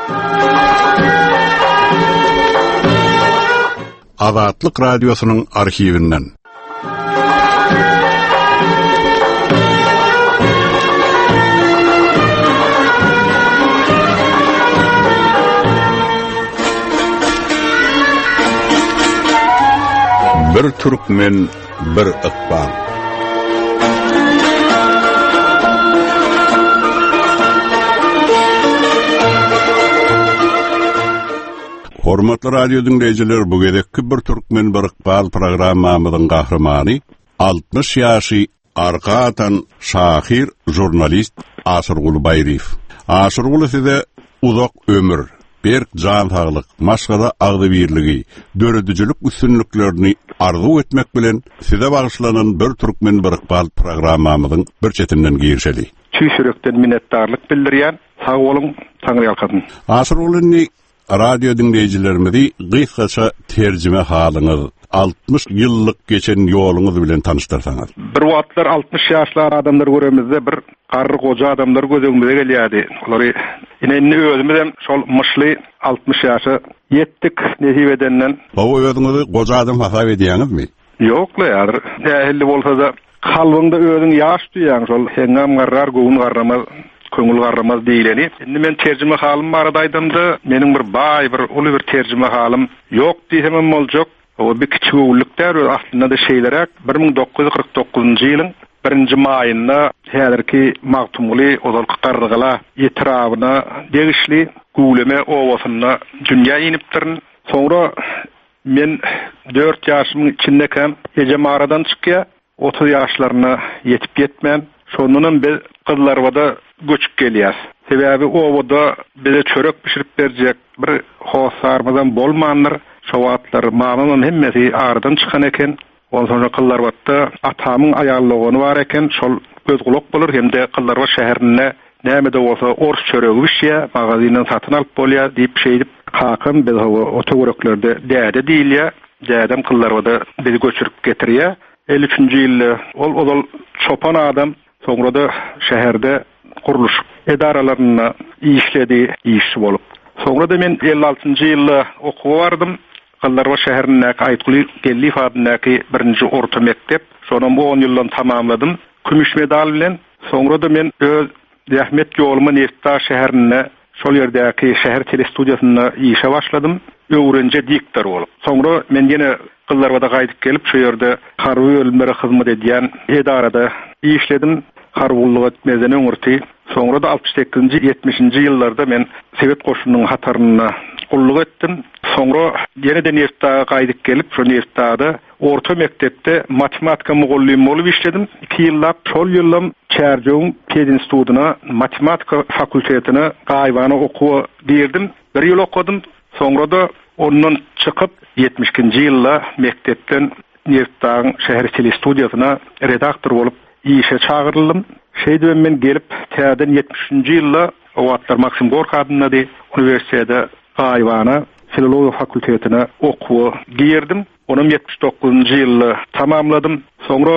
Azatlyk radiosynyň arhiwinden. Bir Türkmen, bir Iqbal. Hormatly radio dinleyijiler, bu gedekki Bir Türkmen, bir Iqbal programmamyzyň gahrymany 60 ýaşy arkatan şahir jurnalist Asyrguly Baýriýew. Asyrguly size uzak ömür, berk jan saglyk, maşgala agdy birligi, döredüjilik üstünlüklerini arzu etmek bilen size bagışlanan Bir Türkmen, bir Iqbal programmamyzyň bir çetinden girişeli. Tüýsürekden minnetdarlyk bildirýän, sag bolun, taňry ýalkadyn. Asyrguly radio dinleyijilerimizi gysgaça terjime halyňyz, 60 ýyllyk geçen ýoluňyz bilen tanıştyrsaňyz. Bir wagtlar 60 ýaşlar adamlar göremizde bir garry goja adamlar gözüňmize gelýärdi. Olary ine özümizem şol myşly 60 ýaşy ýetdik nesip edenden. Bu özüňizi goja adam hasap edýäňizmi? Ýokla ýar. Ähli bolsa da kalbyňda özüň ýaş duýan şol hengam garrar goýun garramaz. Köngül garramaz diýileni. Endi men terjime halym baradaýdymdy. Meniň bir baý bir uly bir terjime halym ýok diýsem boljak. O bir kiçiglikler aslında da şeýlerek 1949-njy ýylyň 1-nji maýynda häzirki Magtumly Ozalky Garrygala ýetrabyna degişli guleme owasyna dünýä inipdirin. Soňra men 4 ýaşymyň içindekam ejemaradan çykýa 30 ýaşlaryna ýetip ýetmän. Şonundan biz kızlarvada göçüp gelýär. Sebäbi owada bize çörek pişirip berjek bir hosarmadan bolmandyr. Şo wagtlar mamamyň hemmesi aradan çykan eken. Ondan soňra kızlarwatda atamyň aýallygyny bar eken, şol göz gulak bolar hemde kızlarwa şäherine näme-de bolsa ors çöregi bişýär, magazynyň satyn alyp bolýar diýip şeýdip hakym biz o töwereklerde däde diýilýär. Dädem kızlarwada bizi göçürüp getirýär. 53-nji ýylda ol çopan adam soňra da şäherde kuruluş edaralaryna işledi, işçi bolup. Soňra da men 56-njy ýylda okuwa bardym. Gallarwa şäherindäki Aýtguly Gellif adyndaky 1-nji orta mektep. Şonam 10 ýyldan tamamladym. Kümüş medal bilen. Soňra da men öz rahmet ýolumy Nefta şäherine, şol ýerdäki şäher telestudiýasyna işe başladym. Öwrenje diktor bolup. Soňra men ýene Gyllarwada gaýdyp gelip şu ýerde harby bölümlere hyzmat edýän edarada işledim. Harbullyk etmezden öňürti. Soňra da 68-nji 70-nji ýyllarda men Sowet goşunynyň hataryna gulluk etdim. Soňra ýene-de Neftaga gaýdyp gelip şu Neftada orta mektepde matematika mugallim bolup işledim. 2 ýyllap şol ýyllym Çärjöň pedinstitutyna matematika fakultetine gaýbana okuwa berdim. Bir ýyl okudym. Soňra da ondan çykyp 72-nji ýylda mektepden Neftagyň şäher telestudiýasyna redaktor bolup işe çağırıldım. Şeyden men gelip täden 73-nji ýylda o wagtlar Maksim Gorki adynda üniversitede gaýbana filologiýa fakultetine okuwa girdim. Onum 79-njy ýylda tamamladym. Soňra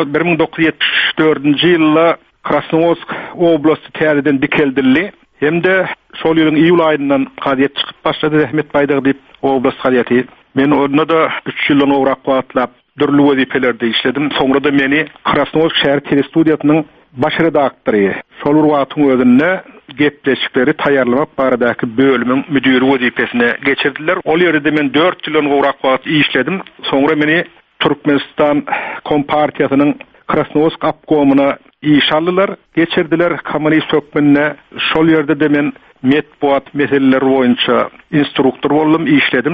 1974-nji ýylda Krasnoyarsk oblasti täzeden dikeldildi. Hemde şol ýylyň iýul aýyndan gaýet çykyp başlady Rahmet Baýdagy diýip oblast gaýety. Men onda da 3 ýyldan owrak wagtlap dürli wezifelerde işledim. Soňra da meni Krasnoyarsk şäher telestudiýasynyň baş redaktory, şol wagtyň özünde gepleşikleri taýýarlamak baradaky bölümiň müdiri wezifesine geçirdiler. Ol ýerde men 4 ýyldan owrak wagt işledim. Soňra meni Türkmenistan Kompartiýasynyň Krasnoyarsk apkomuna iş aldylar, geçirdiler kommunist hökmüne. Şol ýerde de men metbuat meseleleri boýunça instruktor boldum, işledim.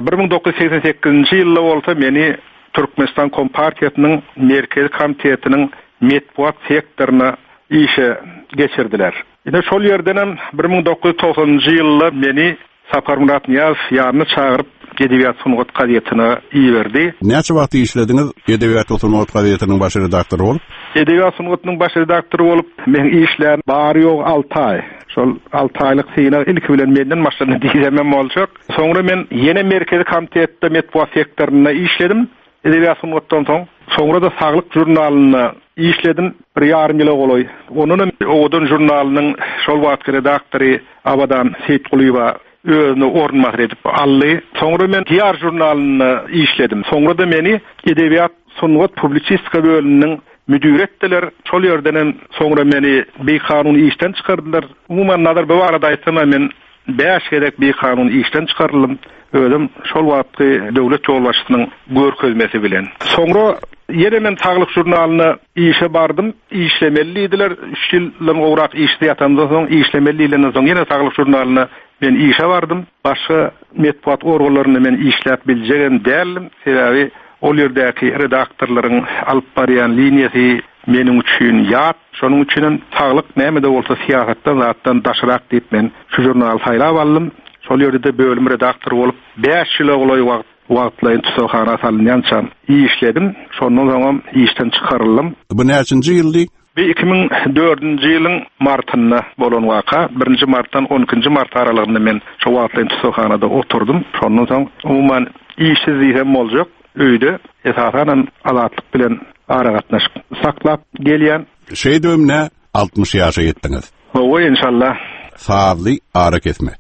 1988-nji ýylda bolsa meni Türkmenistan Kompartiýasynyň merkez komitetiniň metbuat sektoryna işe geçirdiler. Ine şol ýerden 1990-njy ýylda meni Sapar Murat Niýazow ýaryny çağırıp Edebiyat Sunugat gazetine iýerdi. Näçe wagt işlediňiz Edebiyat Sunugat gazetiniň baş redaktory bolup? Edebiyat Sunugatynyň baş redaktory bolup men işlär bary ýok 6 aý. Şol 6 aýlyk syna ilki bilen menden başlany diýemem boljak. Soňra men ýene merkezi komitetde metbuat sektoryna işledim. Edebiyat Sunugatdan soňra da Saglyk jurnalyna işledim. 1,5 ýyl goloy. Onuň Owdan jurnalynyň şol wagtky redaktory Abadan Seyitgulyba özüni ornmatyr edip aldy. Soňra men Diyar jurnalyny işledim. Soňra da meni Edebiyat Sungat Publisistika bölüminiň müdür etdiler. Şol ýerden soňra meni bir kanun işten çykardylar. Umuman nazar bu arada aýtsam men 5 gerek bir kanun işten çykarylym. Özüm şol wagtky döwlet ýolbaşçysynyň görkezmesi bilen. Soňra ýene men Saglyk jurnalyny işe bardym. İşlemelidiler. 3 ýyldan gowrak işde ýatamdan soň işlemelidilen soň ýene Saglyk jurnalyny men işe bardym. Başga medpuat organlaryny men işläp biljegem dälim. Sebebi ol ýerdäki redaktorlaryň alyp barýan liniýasy meniň üçin ýat. Şonuň üçin saglyk näme-de bolsa siýasatdan zatdan daşarak diýip men şu jurnaly saýlap aldym. Şol ýerde bölüm redaktor bolup 5 ýyl ogloý wagtlaryň tusakhana salynýançam işledim. Şondan soň işden çykaryldım. Bu näçinji ýyldy? 2004-nji ýylyň martyna bolan waka 1-nji martdan 12-nji mart aralygynda men şu wagtlaryň tusakhanada oturdum. Şondan soň umuman işsizligim boljak. Öýde esasen azatlyk bilen ara gatnaşyp saklap gelýän. Şeýdemne 60 ýaşa ýetdiňiz. O inşallah. Sağly ara kesme.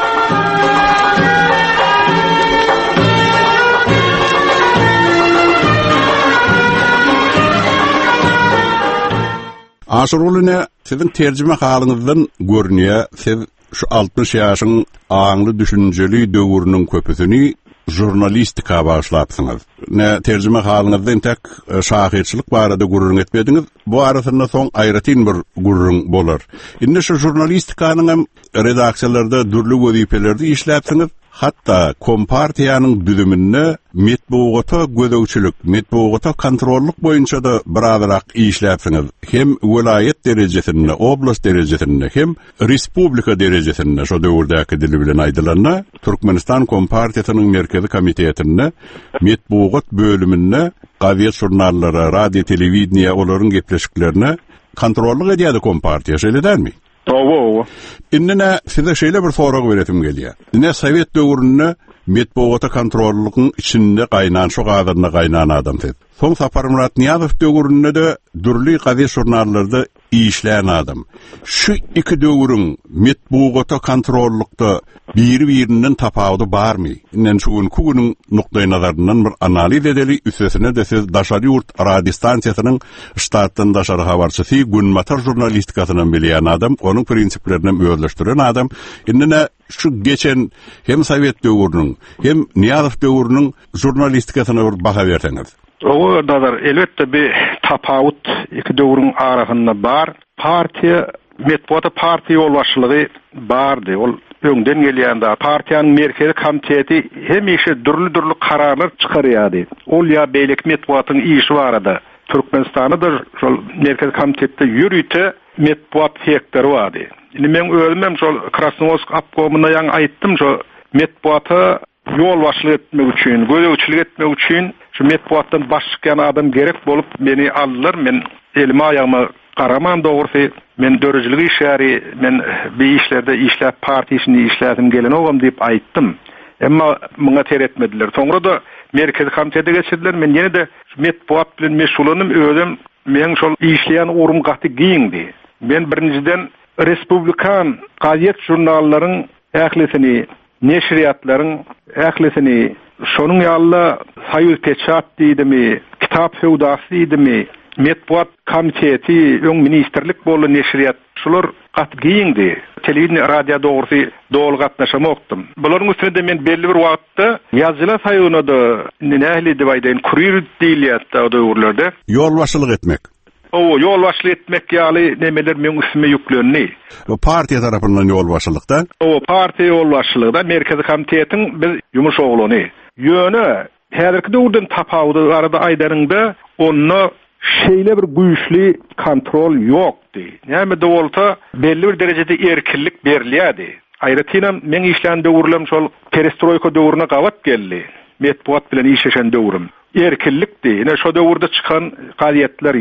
Aşurulyna sizin terjime halyňyzdan görnýär, siz şu 60 ýaşyň aňly düşünjeli döwrüniň köpüsini jurnalistika başlapsyňyz. Ne terjime halyňyzdan tek şahirçilik barada gurrun etmediňiz. Bu arasynda soň aýratyn bir gurrun bolar. Indi şu jurnalistikanyň hem redaksiýalarda dürli wezipelerdi işläpsiňiz. Hatta kompartiýanyň düzümine metbuata gözegçilik, metbuata kontrolluk boýunça da biraderak işläpsiňiz. Hem welaýet derejesinde, oblast derejesinde, hem respublika derejesinde şo döwürdäki dili bilen aýdylanda Türkmenistan Kompartiýasynyň merkezi komitetinde metbuat bölüminde gaziet jurnallara, radio, telewizioniýa olaryň gepleşiklerine kontrolluk edýärdi kompartiýa, şeýledirmi? Owo. Innene size şeýle bir sorag beretim gelýär. Ine Sowet döwründe metbuata kontrollugyň içinde gaýnan şu gadarna gaýnan adam siz. Soň Sapar Murat Niýazow döwründe de dürli gaziet jurnallarda işleyen adam. Şu iki döwrüň metbuata kontrollukda biri-birinden tapawdy barmy? Inden şu günüň nukdaý nazaryndan bir analiz edeli, üstesine de siz Daşary ýurt radio stansiýasynyň ştatdan daşary habarçysy, günmatar jurnalistikasynyň bilýän adam, onuň prinsiplerinden öýleşdiren adam. Indine şu geçen hem Sowet döwrüniň hem Niýazow döwrüniň jurnalistikasyna bir baha berseňiz. O da elbette bir tapawut iki döwrüň arasynda bar. Partiýa metbuata partiýa ýolbaşçylygy bardy. Ol öňden gelýände partiýanyň merkezi komiteti hemişe dürli kararlar çykarýardy. Ol ýa beýlek metbuatyň işi barada. Türkmenistanda da şol merkezi komitetde ýürüýte metbuat sektori bardy. Indi men özüm şol Krasnoyarsk apkomuna ýa aýtdym şo metbuata ýolbaşçylyk etmek üçin, gözegçilik etmek üçin şu metbuatdan baş çykan adam gerek bolup meni aldylar. Men elime aýagyma garaman dogrusu men dörejilik işleri, men bir işlerde işläp partiýasyny işlädim gelen ogam diýip aýtdym. Emma muňa teretmediler. Soňra da merkezi komitete geçirdiler. Men ýene de metbuat bilen meşgulanyp özüm men şol işleýän urum gaty giýindi. Men birinciden respublikan gaziet jurnallaryň ählisini, neşriýatlaryň ählisini, şonuň ýaly Soýuz Peçat diýdimi, Kitap Hewdasy diýdimi, metbuat komiteti, öň ministerlik bolu neşriýat, şular gat giýindi. Telewizion, radio dogrusu dol gatnaşamakdym. Bularyň üstünde men belli bir wagtda ýazgylar saýygyna da nähili diýip aýdyn, kurir diýilýär o döwürlerde. Ýolbaşçylyk etmek. O ýolbaşçylyk etmek ýaly nemeler men üstüme ýüklenýär. O partiýa tarapyndan ýolbaşçylykda. O partiýa ýolbaşçylygda merkezi komitetiň biz ýumuş oglany. Ýöne häzirki döwürden tapawdy arada aýdaryňda onu şeýle bir güýçli kontrol ýokdy. Näme de bolsa belli bir derejede erkinlik berilýärdi. Aýratynam men işlän döwürlem şol perestroýka döwrüne gawat geldi. Metbuat bilen işleşen döwrüm. Erkinlikdi. Ine şo döwürde çykan gazetler,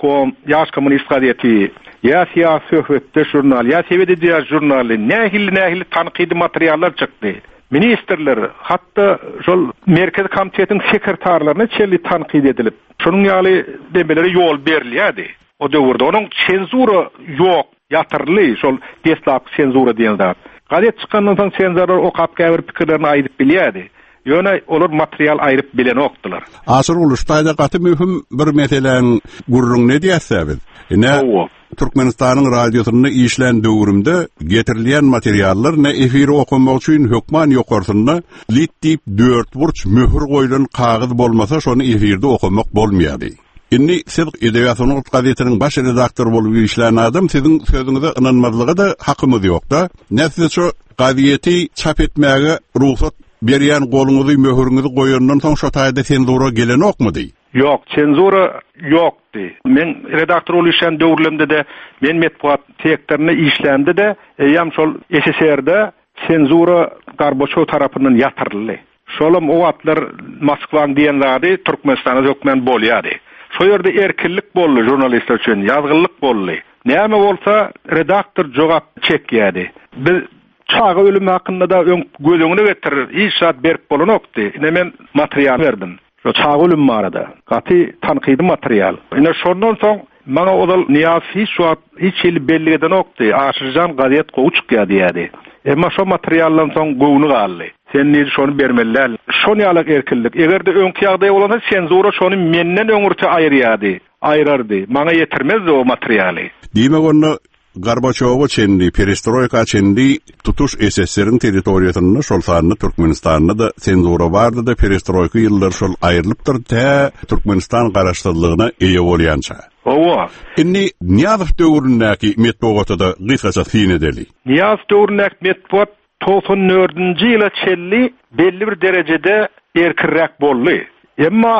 ýaş kommunist gazeti, ýa siýasy söhbetde jurnal, ýa sebede jurnaly, nähili tanqidi materiallar çykdy. Ministerler, hatta şol merkez komitetiň sekretarlaryna çelli tanqid edilip, şonuň ýaly demeleri ýol berilýärdi. O döwürde onuň senzura ýok, ýatyrly, şol deslap senzura diýildi. Gazet çıkandan soň senzor o kapka bir pikirlerini aýdyp bilýärdi. Ýöne olar material aýryp bilen okdylar. Asır uluştaýda gaty mühim bir meselen gurrun ne diýässäbiz? Türkmenistanyň radiosyny işlen döwrümde getirilýän materiallar ne efiri okumak üçin hökman ýokarsyna lit diýip 4 burç möhür goýulan kagyz bolmasa şonu efirde okumak bolmaýardy. Inni siz Edebiýat gazetiniň baş redaktory bolup işlän adam siziň sözüňize ynanmazlygy da hakymyz ýokda. Näçe şu gazeti çap etmäge ruhsat berýän goluňyzy möhürüňizi goýandan soň şu taýda senzura gelen okmady? Yok, senzura yokdy. Men redaktor bolýan döwürlemde de men metbuat teklerini işlendi de ýam şol SSR'de senzura Gorbaçow tarapyndan ýatyryldy. Şolam o atlar Moskwaň diýen zady Türkmenistana hökmen bolýardy. Şo ýerde erkinlik boldy jurnalistler üçin, ýazgynlyk boldy. Näme bolsa redaktor jogap çekýärdi. Biz çağı ölüm hakynda da gözüňe getirir, işat berip bolanokdy. Ine men material berdim. Şo çağı ölüm barada. Gaty tanqydy material. Ine şondan soň maňa odal Niyaz hiç ýyly belli eden okdy. Aşyrjan gazet gowy çykýar diýärdi. Emma şo materialdan soň gowuny galdy. Sen näde şonu bermeliler? Şonu ýalyk erkinlik. Egerde öňki ýagdaý bolsa senzura şonu menden öňürçe aýrýardy, aýrardy. Maňa ýetirmezdi o materialy. Diýmek onu Gorbaçow çendi, perestroika çendi tutuş SSR'in territoriýasyny şol sanyny Türkmenistanyna da senzura bardy da perestroika ýyllar şol aýrylypdyr da Türkmenistan garaşdyrlygyna eýe bolýança. Owa. Inni Niýazow döwründäki metbuatada gysgaça syn edeli. Niýazow döwründäki metbuat 94-nji ýyla çelli belli bir derejede erkinrek boldy. Emma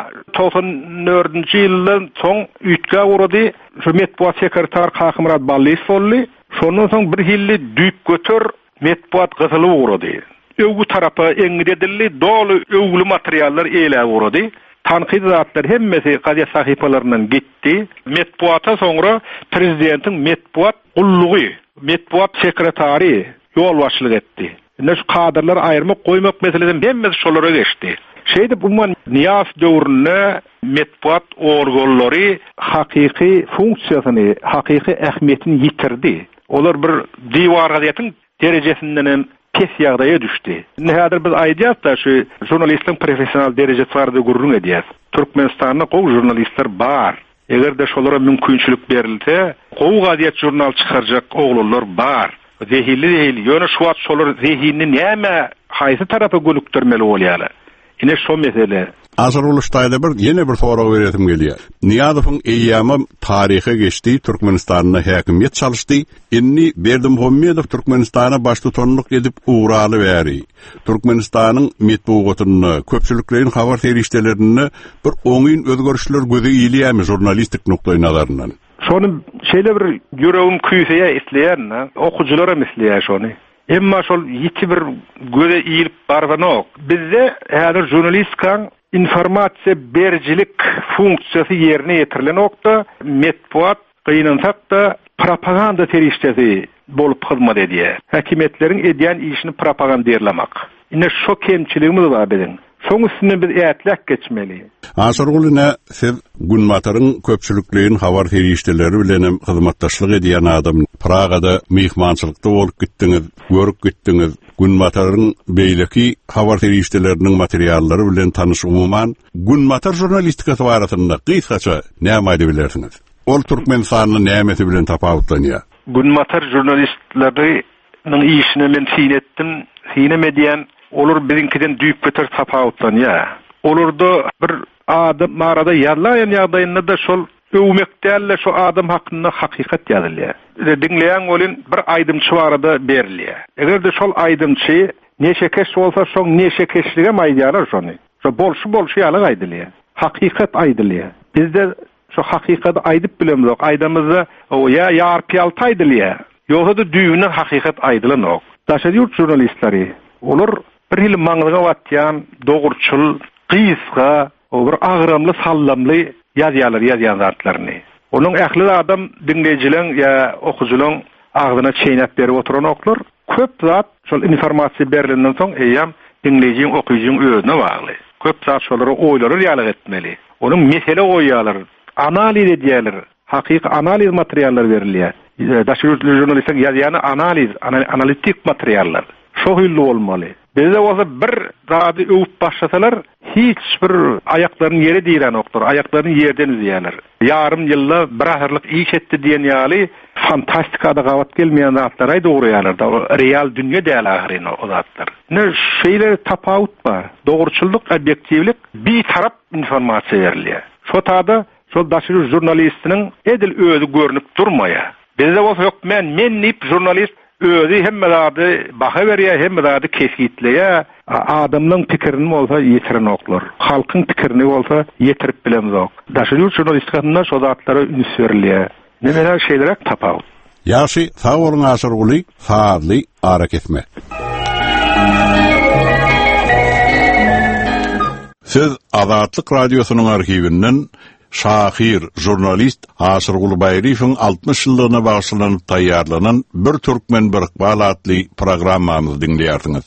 94-nji ýyldan soň üýtge urady, şu metbuat sekretar Kakymrad Ballis boldy. Şondan soň bir hilli düýp götür metbuat gyzyly urady. Öwgü tarapy eňgidildi, dolu öwgüli materiallar eýle urady. Tanqid zatlar hemmesi gazet sahypalarynyň gitdi. Metbuata soňra prezidentiň metbuat gullugy, metbuat sekretary ýol başçylyk etdi. Ine şu kadrlar aýyrmak goýmak meselesi hemmesi şolara geçdi. Şeyde umman Niyaz döwründe metbuat organlary hakyky funksiýasyny, hakyky ähmiýetini ýitirdi. Olar bir diýwar gazetyň derejesinden pes ýagdaýa düşdi. Nähädir biz aýdýas da şu jurnalistliň professional derejesi bardy gurrun edýäs. Türkmenistanda gowy jurnalistler bar. Egerde şolara mümkinçilik berilse, gowy gazet jurnal çykarjak oglanlar bar. Zehirli ýöne şu wagt şolar zehinni näme haýsy tarapy gülükdirmeli bolýarlar. Ine şo mesele. Azar uluştaýda ýene bir sorak beretim gelýär. Niýazowyň eýýamy taryhy geçdi, Türkmenistanyna häkimiýet çalyşdy. Inni Berdimuhammedow Türkmenistana baş tutanlyk edip uğraly bäri. Türkmenistanyň metbuatyny, köpçülikleriň habar terişdelerini bir oňyn özgörüşler gözi ýylýärmi jurnalistik nokdaý nazaryndan. Şonu şeýle bir ýüregim küýseýe isleýär, okujulara misleýär şonu. Emma şol ýiti bir göze iýilip barbanok. Bizde häzir jurnalistikaň informasiýa berjilik funksiýasy ýerine ýetirilen okda metbuat gynansak da propaganda terişdesi bolup hyzmat edýär. Häkimetleriň edýän işini propagandaýarlamak. Ine şo kemçiligimiz bar biziň. Şoň üstüne biz ätlek geçmeli. Asargulyna siz Günmataryň köpçülikliğin habar terişdeleri bilen hyzmatdaşlyk edýän adam. Pragada mehmançylykda bolup gitdiňiz, görüp gitdiňiz. Günmataryň beýleki habar terişdeleriniň materiallary bilen tanyş umuman Günmatar jurnalistikasy barasynda gysgaça näme aýdyp bilersiňiz? Ol Türkmenistanyň nämesi bilen tapawutlanýar? Günmatar jurnalistleriň işine men syn etdim, synemedýän olur bizinkiden düýp götür tapawutlanýar. Olurda bir adam marada ýazlaýan ýagdaýynda da şol öwmekdäle şu adam hakynda hakykat ýazylýar. Diňleýän bolyn bir aýdymçy barada berilýär. Egerde şol aýdymçy neşe keş bolsa şoň neşe keşlige maýdýalar şonu. Şo bolşy ýaly aýdylýar. Hakykat aýdylýar. Bizde şu hakykaty aýdyp bilemizok. Aýdymyzda o ýarpýal taýdylýar. Ýogsa da düýüne hakykat aýdylanok. Daşa ýurt jurnalistleri olur bir hil maňlyga watýan, dogurçul, gysga, o bir agramly, sallamly ýazýan zatlaryny. Onuň ähli adam dinleýijileň ýa okujulyň agdyna çeýnep berip oturan oklar köp zat şol informasiýa berilenden soň eýam dinleýijiň, okuyucuň özüne bagly. Köp zat şolary oýlary ýalyk etmeli. Onuň mesele goýýarlar, analiz edýärler, haqiqi analiz materiallar berilýär. Daşyryş jurnalistler ýazýany analitik materiallar. Şo hylly bolmaly. Bizde bolsa bir zady öwüp başlasalar, hiç bir aýaklaryny ýere diýen okdur, aýaklaryny ýerden üzýärler. Yarım ýylla bir ahyrlyk iş etdi diýen ýaly fantastikada gawat gelmeýän zatlar aý dogruýarlar da, real dünýe däl ahyryny o zatlar. Ne şeýle tapawut bar, dogruçylyk, objektivlik bir tarap informasiýa berilýär. Şo tada şol daşyryş jurnalistiniň edil özü görünüp durmaýa. Bizde bolsa ýok, men nip jurnalist özü hemmede baha berýär, hemmede kesgitleýär. Adamyň pikirini bolsa ýetiren oklar. Halkyň pikirini bolsa ýetirip bilemzok. Daşyryş jurnalistikasyna şo zatlara üns berilýär. Neler şeyler tapawut. Ýaşy sawurun aşyrguly, faadly arak etme. Siz Azatlyk radiosynyň arhiwinden şahir jurnalist Aşyrguly Baýryşyň 60 ýyllygyna baglanyp taýýarlanan bir türkmen bir ykbal adly programmamyzy dinleýärsiňiz.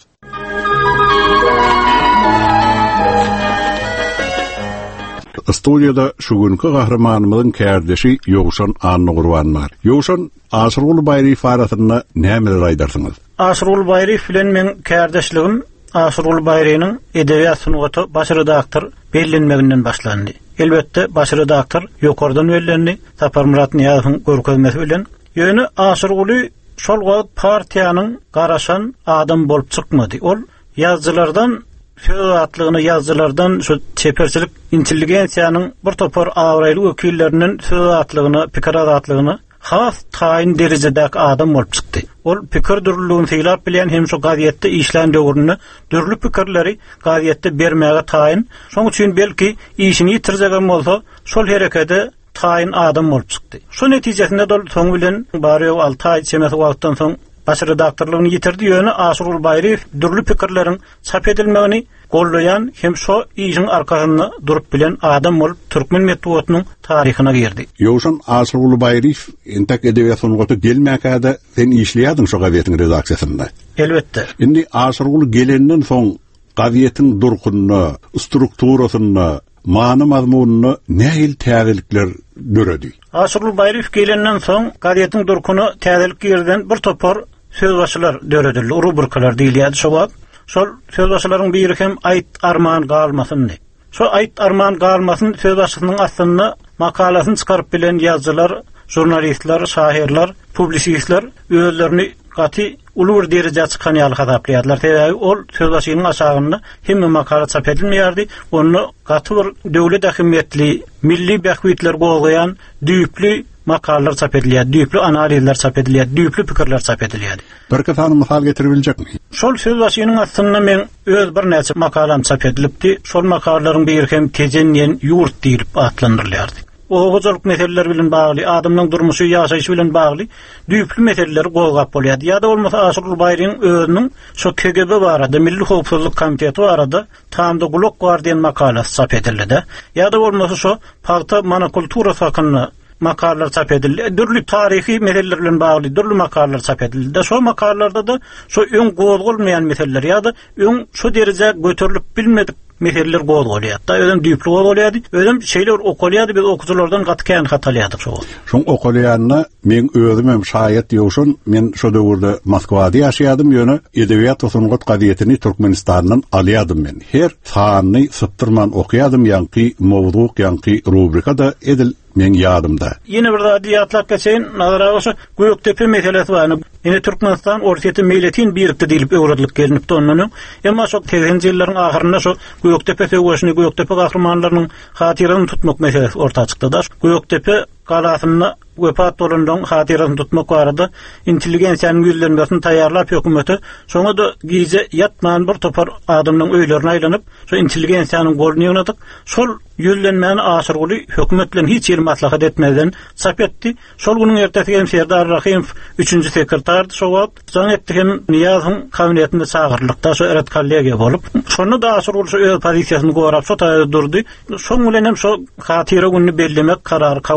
Studiyada şu günkü gahramanymyzyň kärdeşi Ýowşan Annugurwan bar. Ýowşan, Aşyrguly Baýryş barasyna nämeler aýdarsyňyz? Aşyrguly Baýryş bilen men kärdeşligim Aşyrguly Baýryşyň edebiýat sunugaty baş redaktor bellenmeginden başlandy. Elbetde baş redaktor ýokardan bellendi, Tapar Murat Niýazowyň görkezmesi bilen. Ýöne Aşyrguly şol wagt partiýanyň garaşan adam bolup çykmady. Ol ýazgylardan söwatlygyny ýazgylardan şu çeperçilik intelligensiýanyň bir topar awraýly wekillerinden söwatlygyny, pikir azatlygyny has taýin derejedäki adam bolup çykdy. Ol pikir dürlüğini teýlap bilen hem şu gazetde işlän döwründe dürlü pikirleri gazetde bermäge taýin. Şoň üçin belki işini ýitirjegen bolsa, şol herekede taýin adam bolup çykdy. Şu netijesinde dol soň bilen bary 6 aý çemesi wagtdan soň baş redaktorlugyny ýitirdi. Ýöne Aşyrguly Baýryş dürlü pikirleriň çap edilmegini gollayan hem şo işin arkasynda durup bilen adam bolup türkmen medeniýetiniň taryhyna girdi. Ýowşan, Aşyrguly Baýryş entek edebiýat sunugaty gelmäkäde sen işleýärdiň şo gazetin redaksiýasynda. Elbetde. Indi Aşyrguly gelenden soň gazetin durkunyny, strukturasyny, many mazmunyny nähil täzelikler göredi? Aşyrguly Baýryş gelenden soň gazetin durkuny täzelik girden bir topar sözbaşylar döredildi, rubrikalar diýilýär şo wagt. Şol sözbaşylaryň biri hem aýt arman galmasyny. Şo aýt arman galmasyny sözbaşynyň aslynda makalasyny çykaryp bilen ýazgylar, jurnalistler, şahirler, publisistler özlerini gaty ulur derejede çykan ýaly hadaplaýarlar. Täze ol sözbaşynyň aşagynda hemme makala çap edilmeýärdi. Onu gaty bir döwlet ähmiýetli, milli bähwitler goýan düýpli makalalar çap edilýär, düýpli analizler çap edilýär, düýpli pikirler çap edilýär. Bir katany mysal getirebiljekmi? Şol sözbaşynyň aslynda men öz bir näçe makalam çap edilipdi. Şol makalalaryň biri hem tejenýen ýurt diýilip atlandyrylýardy. Oğuzluk meseleler bilen bagly, adamyň durmuşy, ýaşaýyşy bilen bagly düýpli meseleler gowgap bolýardy. Ýa-da bolmasa Aşyrguly Baýryň özüniň şu KGB barada, Milli Howpsuzlyk Komiteti barada tamda Glok Guardian makalasy çap edildi. Ýa-da bolmasa şu paýta monokultura hakyny makalalar çap edildi. Dürlü tarihi meseleler bilen bagly dürlü makalalar çap edildi. Şu makalalarda da şu öň gowulmayan meseleler ýa-da öň şu derejede göterilip bilmedik meseleler gowulýar. Da özüm düýpli gowulýardy. Özüm şeýler okulýardy, biz okujulardan gatykän hatalýardyk şo. Şoň okulýanyny men özüm hem şaýat ýowşun, men şo döwürde Moskwada ýaşaýardym, ýöne edebiýat sunugat gazetini Türkmenistandan alýardym men. Her sany syptyrman okuyadym, ýa-ki mowduk, ýa-ki rubrikada edil men ýadymda. Ýene bir diýatlap geçen nazara alsa Göktepe meselesi bar. Ýene Türkmenistan ortaýety milletin birlikde diýilip öwredilip gelinipdi ondan. Emma şo 80-nji ýyllaryň ahyrynda şo Göktepe söwüşini, Göktepe gahrymanlarynyň hatyryny tutmak meselesi ortağa çykdy da. Göktepe galasyny wepat bolandan hatyryny tutmak barada intelligensiýanyň ýüzlenmesini taýýarlap hökümeti soňa da gize ýatman bir topar adamyň öýlerine aýlanyp şo intelligensiýanyň golunu ýönedik. Şol ýüzlenmeni Aşyrguly hökümet bilen hiç ýer maslahat etmeden çap etdi. Şol güniň ertesi hem Serdar Rahimov 3-nji sekretardy şo wagt. Soň etdi hem Niýazowyň kabinetinde çagyrlykda şo eret kollegiýa bolup. Şonu da Aşyrguly şo öz pozisiýasyny gorap şo taýda durdy. Şoň bilen hem şo hatyra gününi bellemek karary kabul edildi.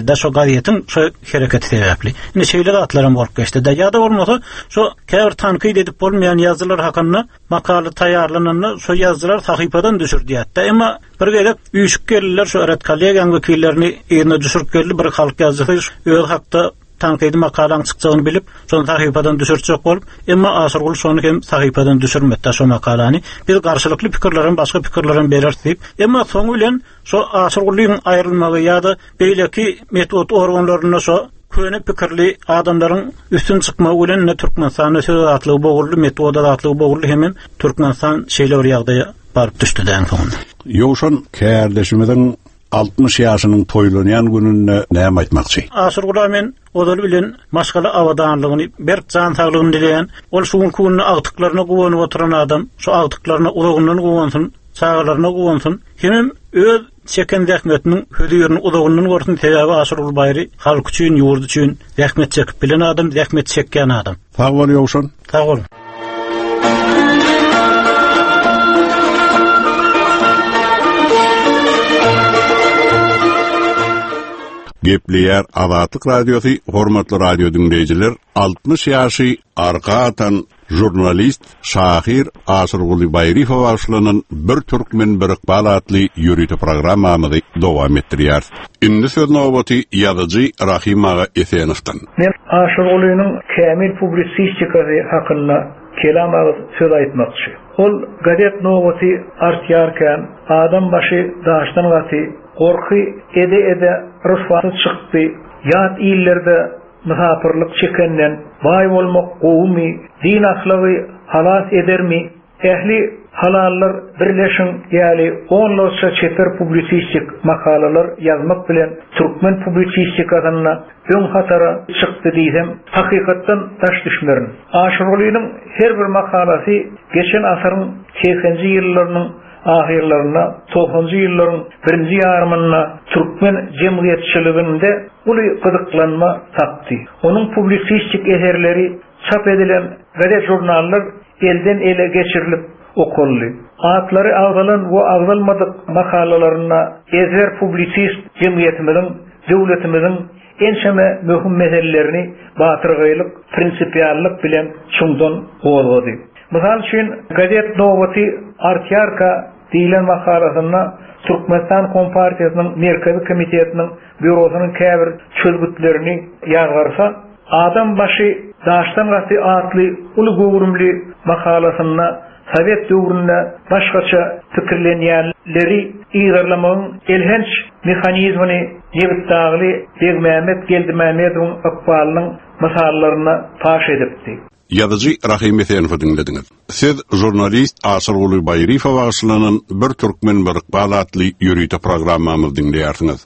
da şo gazetin şo hereketi sebäpli. Ine şeýle atlaran bolup geçdi da ýa-da bolmasa şo käbir tanqid edip bolmaýan ýazylar hakynda makaly taýýarlananda şo ýazylar sahypadan düşürdi ýa-da. Emma bir gelip üýşük geldiler şo redakliýa wekillerini ýerine düşürüp geldi bir halk ýazyjy öz hakda tanqidi makalan çykjagyny bilip, şonu sahypadan düşürjek bolup, emma Asyrgul şonu hem sahypadan düşürmekde şo makalany. Biz garşylykly pikirlerin, başga pikirlerin bererdik. Emma soňu bilen şo Asyrgulyň aýrylmagy ýa-da beýleki metod organlaryna şo köne pikirli adamlaryň üstün çykmagy bilen ne Türkmenistanyň söz atlygy bogurly metoda atlygy bogurly hem Türkmenistan şeýle bir ýagdaýa baryp düşdi den soňunda. Ýoşan kärdeşimiň 60 ýaşynyň toýlanýan gününe näme aýtmakçy? Asyrgula men odal bilen maşgala awadanlygyny, berk jan saglygyny dileýän, ol şu gününe agtyklaryna gowanyp oturan adam, şu agtyklaryna uzagynyň gowansyn, çağlaryna gowansyn, hem öz çeken zähmetiniň hödüýerini uzagynyň gorsun sebäbi Asyrgul Bayry halk üçin, ýurt üçin zähmet çekip bilen adam, zähmet çekýän adam. Sag bol ýoşan. Sag bol. Gepleyer Azatlyk Radiosu, hormatly radio dinleyijiler, 60 ýaşy arka atan jurnalist Şahir Asyrguly Bayrifow başlanan bir Türkmen bir Iqbal atly ýürüýte programmamy dowam etdirýär. Indi söz nowbaty ýazyjy Rahim aga Esenowdan. Men Asyrgulynyň kämil publisistikasy hakynda kelam söz aýtmakçy. Ol gazet nowbaty artýarkan adam başı daşdan gaty korky ede rüswaty çykdy. Ýat illerde musapirlik çekenden bay bolmak gowmy, din ahlaky halas edermi? Ähli halallar birleşin ýaly onlarça çeper publisistik makalalar ýazmak bilen Türkmen publisistikasyna öň hatara çykdy diýsem, hakykatdan taş düşmerin. Asyrgulynyň her bir makalasy geçen asyryň 80-nji ýyllarynyň ahirlerine, 90-njy ýyllaryň 1-nji ýarymyna Türkmen jemgyýetçiliginde uly gyzyklanma tapdy. Onuň publisistik eserleri çap edilen gazet jurnallar elden ele geçirilip okully. Atlary agdalan we agdalmadyk makalalaryna ezer publisist jemgyýetimiň, döwletimiň enşeme möhüm meselelerini batyrgylyk, prinsipiallyk bilen çuňdan gowalady. Mysal üçin gazet nowbaty artýarka diýilen makalasyna Türkmenistan Kompartiýasynyň Merkezi Komitetiniň bürosynyň käbir çözgütlerini ýazgarsa, adam başı daşdan gaty atly uly gowrumly makalasyna Sovet döwründe başgaça pikirlenýänleri ýygyrlamagyň elhenç mehanizmini ýebitdagly Begmämet Geldimämedowyň Iqbalynyň misallaryna paş edipdi. Ýazyjy Rahim Esenowdy dinlediňiz. Siz jurnalist Asyrguly Bayrifow başlanan bir Türkmen bir Iqbal atly ýürüýte programmamy dinleýärsiňiz.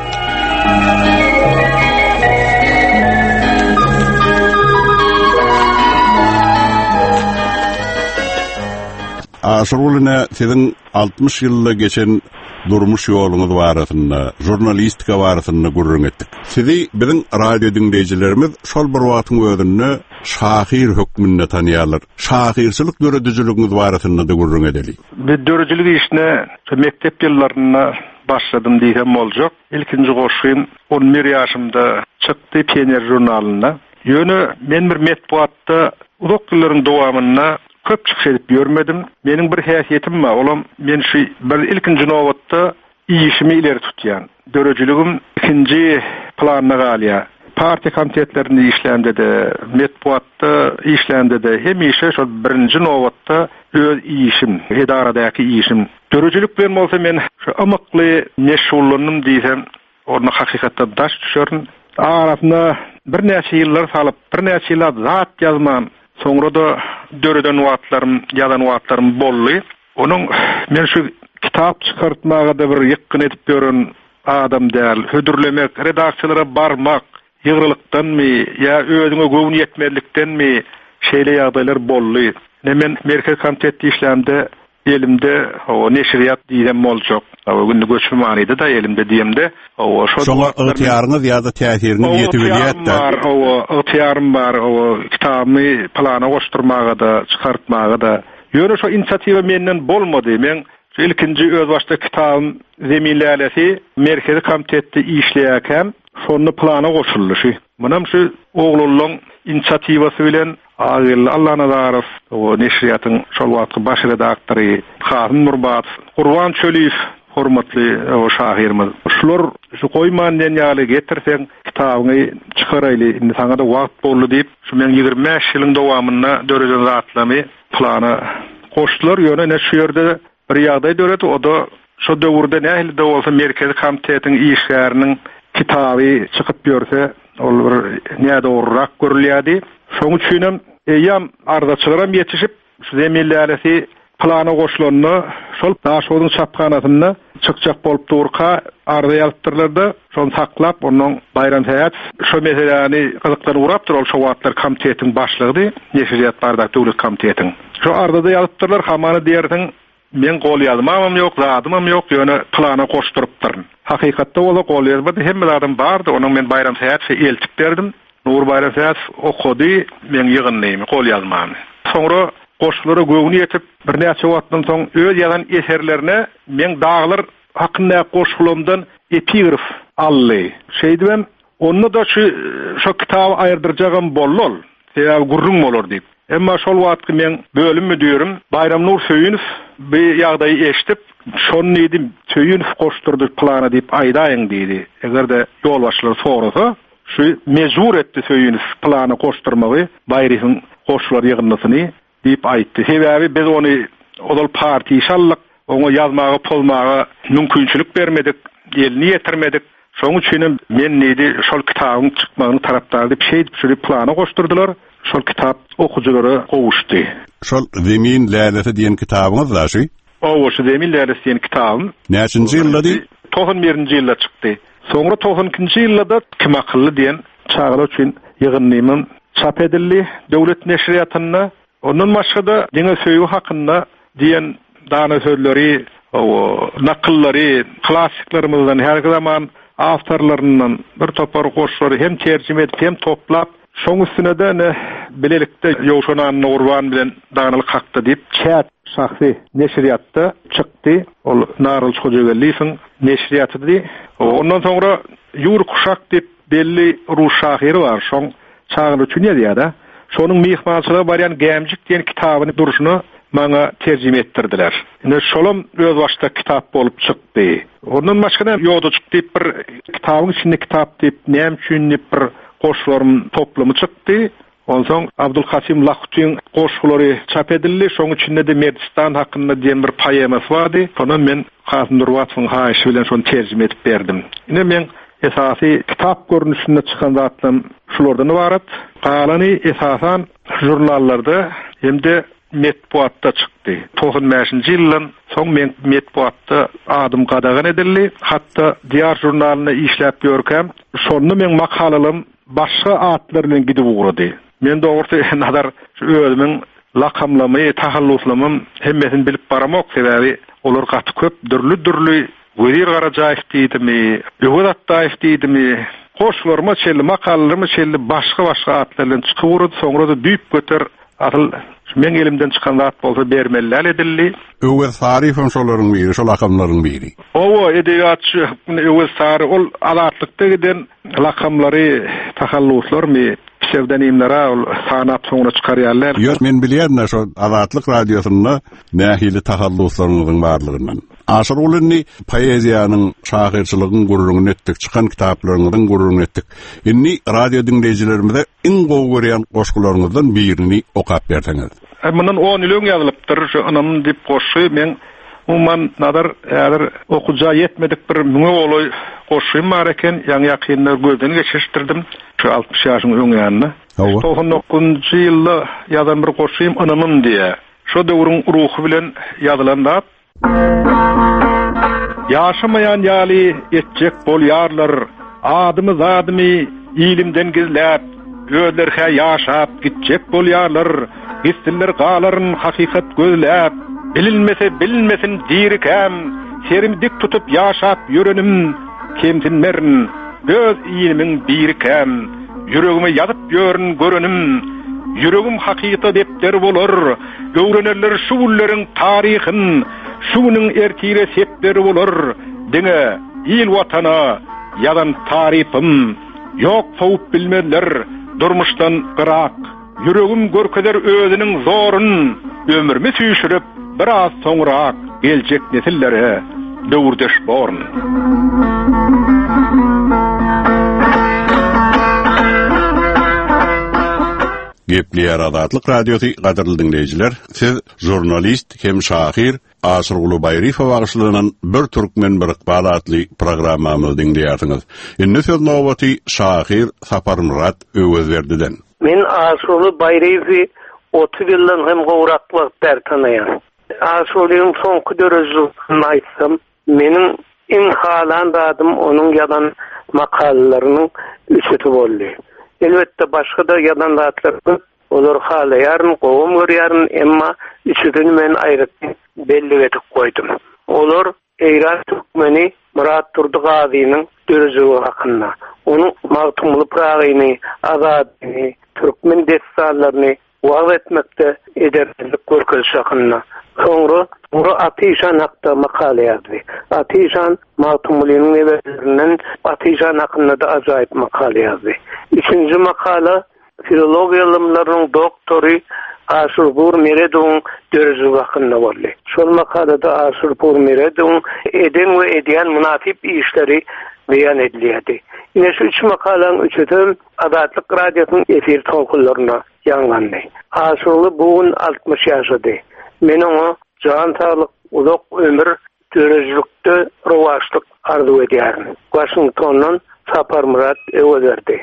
Asyrgulyna siziň 60 ýylda geçen durmuş ýoluňyz barasynda, jurnalistika barasynda gurrun etdik. Sizi biziň radio dinleyijilerimiz şol bir wagtyň özünde Şahir hökmünde tanýarlar. Şahirçilik döredijiligiňiz barasynda da gurrun edeli. Bir dörejilik işine mektep ýyllaryna başladym diýsem boljak. Ilkinji goşgym 11 ýaşymda çykdy Pioner jurnalyna. Ýöne men bir metbuatda uzak ýyllaryň dowamyna köp çykşyp görmedim. Meniň bir häsiýetim bar. Olam men şu bir ilkinji nowatda işimi ileri tutýan. Dörejiligim ikinji planda galýar. Partiýa komitetlerinde işlende de, metbuatda işlende de, hemişe şu birinji nowatda öz işim, edaradaky işim. Dörejilik bilen bolsa men şu amykly meşgullanım diýsem, onu hakykatda daş düşerin. Arasynda bir näçe ýyllar salyp, bir näçe ýylla zat ýazmam. Soňra da döreden ýazan wagtlarym boldy. Onuň men şu kitap çykartmaga da bir ýykyn edip gören adam däl. Hödürlemek, redaksiýalara barmak, ýygyrlykdanmy ýa özüňe göwün ýetmezlikdenmi şeýle ýagdaýlar boldy. Men Merkez Komitetde işlemde elimde o neşriyat diýen boljak. O günde göçmemanydy da elimde diýemde. O şo ýaryňyz ýa-da täsiriňiz ýetip bilýärdi. O ýarym bar, o kitabymy plana goşturmaga da, çykartmaga da. Ýöne şo inisiatiwa menden bolmady. Men ilkinji öz başda kitabym Zeminlälesi Merkezi Komitetde işleýärken şonu plana goşulýy. Munam şu oglullyň inisiatiwasy bilen Allah nazarov o neşriýatyň şol wagtky baş redaktory Hasan Nurbat, Gurban Çöliýew hormatly o şahirimiz. Şular şu goýman denýaly getirseň kitabyny çykaraýly. Indi saňa da wagt boldy diýip, şu men 25 ýylyň dowamyna dörejen zatlamy plana goşdular. Ýöne ne şu ýerde bir ýagdaý döret, o da şu döwürde nähili de bolsa merkezi komitetiň işgäriniň kitaby çykyp ýörse, ol bir näde urrak görülýärdi. Şoň üçin ýam ardaçylaram ýetişip, şu zemilläresi plana goşulanyny şol daşowyň çapkanasyna çykjak bolup durka arda ýalypdyrlardy. Şonu saklap, onuň bayram täýät şu meseleni gyzykdan urapdyr. Ol şu wagtlar komitetiň başlygy, Neşriýat bardak döwlet komitetiň. Şu ardada ýalypdyrlar, hamany diýerdiň, men gol ýazmam ýok, zadymam ýok, ýöne plana goşdurypdyryn. Hakykatda ola gol ýazmady, hemme adam bardy, onuň men bayram täýät eltip berdim. Nur bayram täýät okudy, men ýygynlaýym, gol ýazmam. Soňra goşulary göwüni ýetip bir näçe wagtdan soň öz ýazan eserlerine men daglar hakynda goşulumdan epigraf ally. Şeýdibem, onu da şu kitap aýrdyrjagam bollol, ýa gurrun bolar diýip. Emma şol wagtky men bölüm müdürüm Bayram Nur Söyünow bir ýagdaý eşitip, şonu diýdim, Söyünow goşdurdy plana diýip aýdaýyn diýdi. Egerde ýol başlary sorasa, şu mezur etdi Söyünow plana goşdurmagy, Bayryň goşular ýygynlysyny diýip aýtdy. Sebäbi biz onu odal parti şallyk, onu ýazmagy, polmagy mümkinçilik bermedik, elini ýetirmedik. Şoň üçin men nedi şol kitabyň çykmagyny tarapdary diýip şeýdip şu plana goşdurdylar. Şol kitap okujulary gowuşdy. Şol Zemin Lälesi diýen kitabyňyz da şu? O şu Zemin Lälesi diýen kitabym. Näçinji ýylda? 91-nji ýylda çykdy. Soňra 92-nji ýylda Kim akylly diýen çağlar üçin ýygynlymym çap edildi döwlet neşriýatyna. Ondan başga da diňe söýü hakynda diýen dana sözleri, o nakyllary, klassiklarymyzdan her zaman awtorlaryndan bir topar goşulary hem terjime edip hem toplap, şoň üstüne de bilelikde ýoşanan Nurban bilen dagnalyk hakda diýip çät şahsy neşriýatda çykdy. Ol Narıl Hojagelliýewiň neşriýatydy. Ondan soňra Ýur Kuşak diýip belli ruh şahiri bar. Şoň çağlar üçin ýa-da şonuň mihmançylygy baryan Gemjik diýen kitabyny duruşuny maňa terjime etdirdiler. Indi şolum öz başda kitap bolup çykdy. Ondan başga ýodaçyk diýip bir kitabyň içinde kitap diýip näme üçin bir goşularym toplamy çykdy. Onsoň Abdulkasim Lahutyň goşulary çap edildi. Şoň içinde de Merdistan hakynda diýen bir poemasy bardy. Şonu men Hasan Nurbatyň haýyşy bilen şonu terjime edip berdim. Indi men esasy kitap görnüşinde çykan zatlarym şulardan ibaret. Galany esasan jurnallarda hemde metbuatda çykdy. 95-nji ýylyň soň men metbuatda adym gadagan edildi. Hatda diýer jurnalyna işläp ýörkem, şonu men makalalym başga atlar bilen gidip ugrady. Men dogry nazar özümiň lakamlamy, tahalluslamym hemmesini bilip baramak sebäbi olar gaty köp, dürli Werir Garajaýew diýdimi, Ýugat Taýew diýdimi, goşularma çelli, makallarma çelli başga atlardan çykyp urdy, soňra da düýüp göter, atyl men elimden çykan zat bolsa bermeli edildi. Öwes Sarifam şolaryň biri, şol akamlaryň biri. O edebiýatçy Öwes Sari ol azatlykda giden lakamlary, tahalluslarmy, pseudonimlere sanat soňra çykarýarlar. Ýok, men bilýärmi şo Azatlyk radiosyna nähili tahalluslaryň barlygyndan. Aşyr ulyny poeziýanyň şahyrçylygyň gurrun etdik, çykan kitaplaryňyň gurrun etdik. Indi radio dinleýijilerimize iň gowy görýän goşgularyňyzdan birini okap berseňiz. Mundan 10 ýyl ýazylypdyr, şu anam diýip goşy men umman nadar eger okuja yetmedik bir müňe oly goşym bar eken, ýa-ni ýakynlar gözden geçirtirdim. Şu 60 ýaşyň öňýände. 99-njy ýylda ýazan bir goşym anamym diýe. Şu döwrüň ruhy bilen ýazylan zat. Yaşamayan ýaly etjek bolýarlar, adymy ilimden gizläp, gözlerhe ýaşap gitjek bolýarlar, gistiller galaryn hakykat gözläp, bilinmesin dirikam, serim dik tutup ýaşap ýörenim, kemtinmerin, göz ilimiň birikam, yüregime ýazyp ýörün görenim, yüregim hakykat depder bolar, öwrenerler şu gulleriň taryhyn, şunyň erkire sepleri bolar, diňe, il watana, yadan tarifim, yok soğup bilmediler, durmuştan gırak. Yüregim görkeder özünün zorun, ömürümü süýşürip, biraz soňrak geljek nesillere döwürdeş borun. Gepli Adatlyk Radiosu gaderly dinleýijiler, siz jurnalist hem şahir Aşyrguly Baýryfow bagşylygynyň bir türkmen bir ykbal adly programmamyzy dinleýärsiňiz. Indi söz nowbaty şahir Saparmurat Öwezberdiden. Men Aşyrguly Baýryfow 30 ýyldan hem gowrak wagtlar tanaýan. Aşyrgulyň soňky dörejiligini aýtsam, meniň iň halan dadym onuň ýadan makalalarynyň üçeti boldy. Elbette başga da ýadan zatlar köp. Olar halaýaryn, gowum görýäryn, emma üçetini men aýryp belli etip koydum. Olar Eýran türkmeni Murat Turdygazynyň dörejigi hakynda, onuň magtumly pragyny, azadyny, türkmen destanlaryny wagt etmekde ederlik görkezişi hakynda. Soňra Ora Atyşan hakda makale ýazdy. Atyşan magtumlynyň nebelerinden Atyşan hakynda da ajaýyp makale ýazdy. Üçinji makala filologiýa ilmläriniň doktory Aşyrpur Meredowyň dörejigi hakynda boldy. Şol makalada Aşyrpur Meredowyň eden we edýän munafip işleri beýan edilýärdi. Ine şu üç makalaň üçüdüm Adatlyk Radiosynyň efir tolkunlaryna ýanlandy. Aşyrly bugün 60 ýaşady. Men oňa jan sağlyk, uzak ömür, dörejilikde rowaşlyk arzu edýärin. Washingtondan Saparmurat Öwezberdi.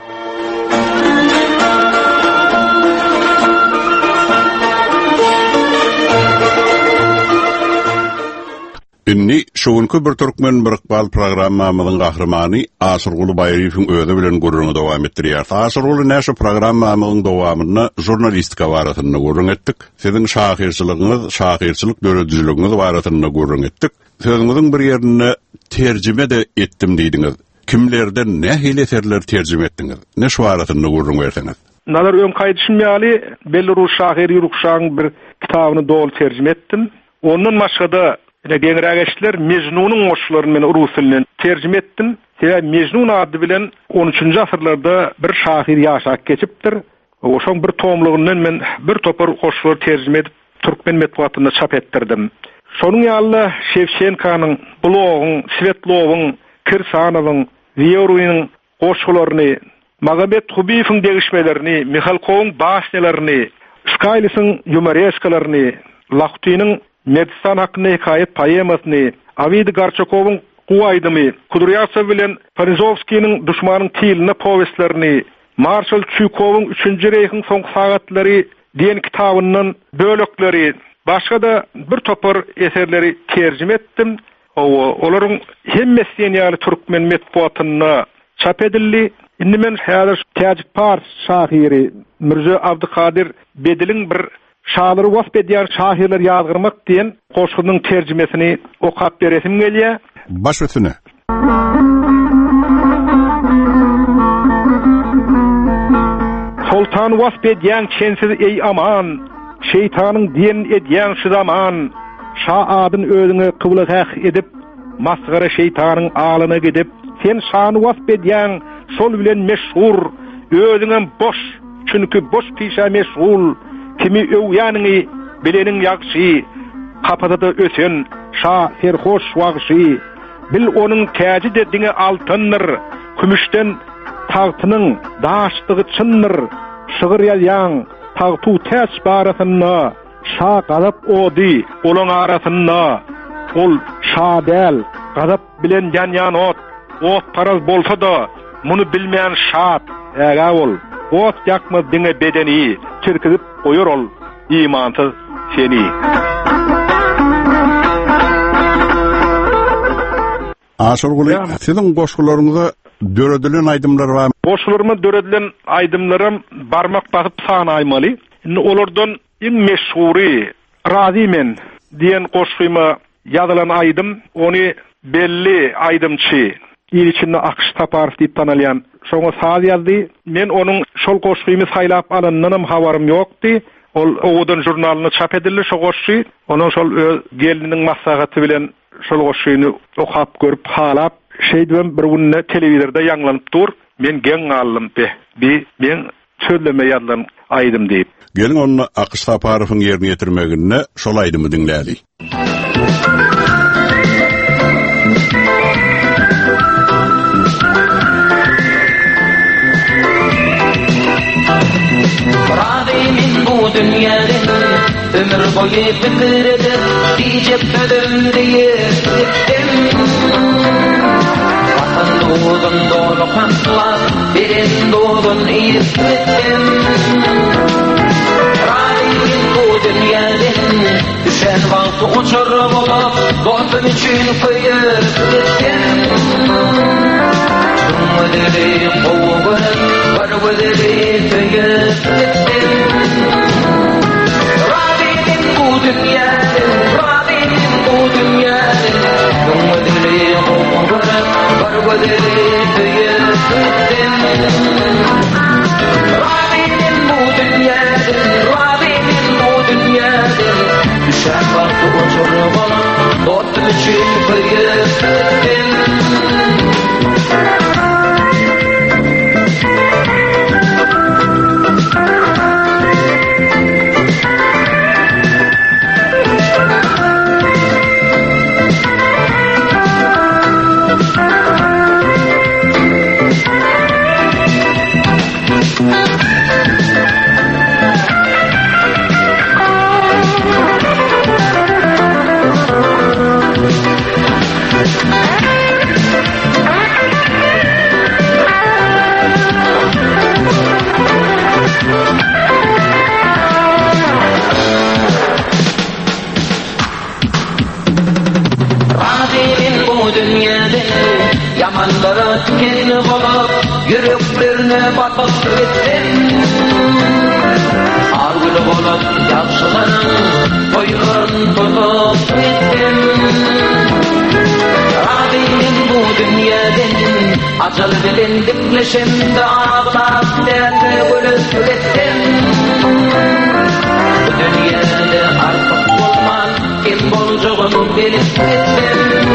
Inni şoňky bir türkmen bir ykbal programmamyzyň gahrymany Aşyrguly Baýryfow öňe bilen gurrunu dowam etdirýär. Aşyrguly näşe programmamyzyň dowamyny jurnalistika baratyny gurrun etdik. Siziň şahirçilik döredijiligiňiz baratyny gurrun etdik. Sözüňiziň bir ýerini terjime de etdim diýdiňiz. Kimlerden nähili eserler terjime etdiňiz? Ne şu baratyny gurrun berseňiz? Nazar öň gaýdyşymýaly Belarus şahir ýurukşaň bir kitabyny dol terjime etdim. Ondan başga Generageçler Mecnun'un oşlaryny men rus tilinden terjime etdim. Mecnun ady bilen 13-nji asyrlarda bir şahir ýaşap geçipdir. Oşoň bir tomlugyndan men bir topar oşlar terjime edip türkmen medeniýetine çap etdirdim. Şonuň ýaly Şevşenkanyň, Blogyň, Svetlowyň, Kirsanowyň, Vyorunyň oşlaryny, Magomedov Hubiýewiň degişmelerini, Mikhalkowyň başnalaryny, Skaylysyň yumorestkalaryny, Laxtynyň Medistan hakkında hikayet poemasyny, Avidi Garchakowyň Guwaydymy, Kudryavtsew bilen Parizowskiň Düşmanyň tiline powestlerini, Marshal Çuykowyň 3-nji Reihiň soňky sagatlary diýen kitabynyň bölekleri, başga da bir topar eserleri terjime etdim. Olaryň hemmesi ýaly türkmen medeniýetine çap edildi. Indi men häzir Täjik Pars şahiri Mirza Abdukadir Bediliň bir şaýary wasp edýär şahirler ýazgyrmak diýen goşgynyň terjimesini okap beresim gelýär. Baş ötüne. Sultan wasp edýän çensiz ey aman, şeytanyň diýen edýän şu zaman, şa adyn özüňe kıbla edip, masgara şeytanyň alyna gidip, sen şany wasp edýän şol bilen meşhur, özüňe boş, çünki boş pişa meşgul, kimi öwýanyny bileniň ýagşy, kapatada ösen şa serhoş wagşy, bil onuň täji dediňi altyndyr, kümüşden tagtynyň daşdygy çyndyr, şygyr ýalýan tagtu täs baratyna şa galap ody, olaň arasyna ol şa däl, galap bilen ýan ot paraz bolsa da muny bilmeýän şat, äga ol. Ot ýakmaz diňe bedeni, çirkizip goýar ol imansyz seni. Aşyrguly, siziň goşgularyňyza döredilen aýdymlar bar. Goşgularyma döredilen aýdymlarym barmak basyp sanaýmaly. Olardan iň meşhury Razimen diýen goşgyma ýazylan aýdym, ony belli aýdymçy ýylyçynda Akş Taparov diýip tanalýan şoňa saz ýazdy. Men onuň şol goşgymy saýlap alanynyň habarym ýokdy. Ol Owdan jurnalyna çap edildi şo goşgy. Onuň şol gelininiň maslahaty bilen şol goşgyny okap görüp halap şeydem bir günne televizorda ýanglanyp dur. Men geň aldım be. Men söyleme ýadlan aýdym diýip. Gelin onu Akış Saparowyň ýerine ýetirmegine şol aýdymy dinläli. Rabimin bu dünýäde ömür boyu bitirdi, diýip ödüm diýip Doğdun dolu kanlar, birin doğdun izledim. Rabimin bu dünýäden düşen wagty uçurup olup, dostum üçün kıyıp gittim. Ödeli kovgun, var ödeli tüyüp gittim. Rabimin bu dünýäden, Rabimin bu dünýäden, ödeli kovgun, var ödeli tüyüp gittim. Rabimin bu dünýäden, Rabimin bu dünýäden, düşen wagty uçurup olup, dostum üçün kıyıp gittim. Yamanlara tükenini bulup, yüreklerine batıp gittim. Argılı bulup, yaşlıların toylarını tutup gittim. Rabimin bu dünýäden, acal bilen dikleşimde ağlar derdi ölüp gittim. Bu dünýäde artık bolman, kim bolacağım bilip gittim.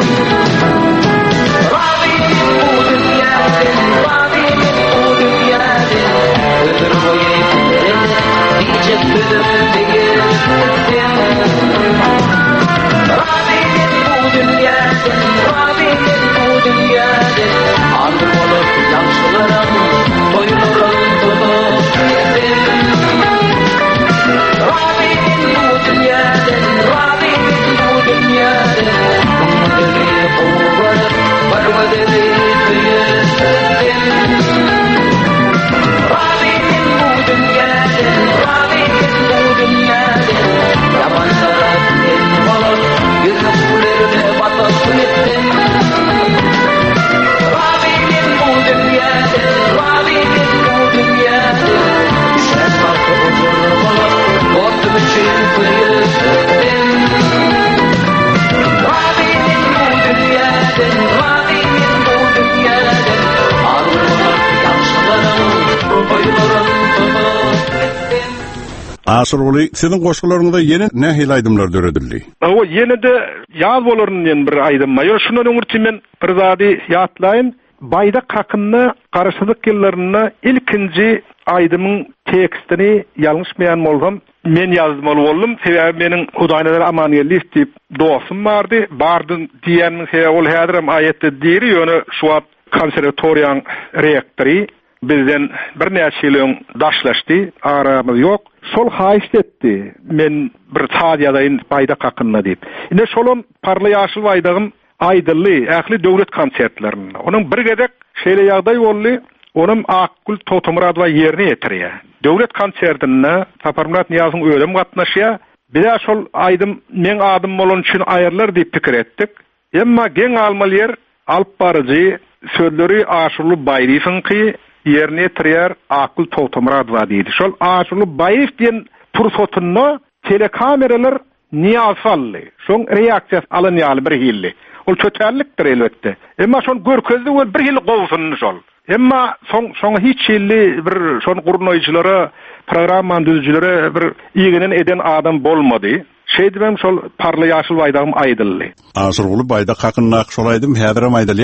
Aşırılı, senin koşkularında yeni ne hil aydımlar döredildi? O yeni de yaz bolurun bir aydımma. Yo şundan öňürti men bir zady ýatlaýyn. Bayda kakynny garaşsyzlyk ýyllarynda ilkinji aydymyň tekstini ýalňyşmaýan bolsam, men ýazmaly boldum. Sebäbi meniň Hudaýnalar Amanyýetli diýip dostum bardy. Bardym diýeniň sebäbi ol häzirim aýetde diýeri, ýöne şu wagt konservatoriýaň rektory bizden bir näçe ýyl daşlaşdy, aramyz ýok. Sol haýyş etdi. Men bir taýýadaýyn bayda kakynna diýip. Ine şolum parly ýaşyl baýdagym aýdylly, ähli döwlet konsertlerini. Onuň bir gedek şeýle ýagdaý boldy. Onuň Akgül Totomradova ýerine ýetirýär. Döwlet konsertine Saparmurat Niýazyň ölüm gatnaşýar. Bir şol aýdym men adym bolan üçin aýyrlar diýip pikir etdik. Emma geň almaly ýer alyp barjy sözleri Aşurly Baýrysyňky ýerine ýetirýär Akgül Totomradova diýdi. Şol Aşurly Baýryş diýen pursotyny telekameralar Niýazly. Şoň reaksiýasy alan ýaly bir hilli. Ol çöterlikdir elbetde. Emma şon görkezdi we bir hil gowsunny şol. Emma soňa hiç hilli bir şon gurnoýjylary, programma düzüjülere bir ýiginen eden adam bolmady. Şeýdibem şol parly ýaşyl baýdagym aýdyldy. Aşyrly baýda kakynnak şol aýdym häzirim aýdylýarmy?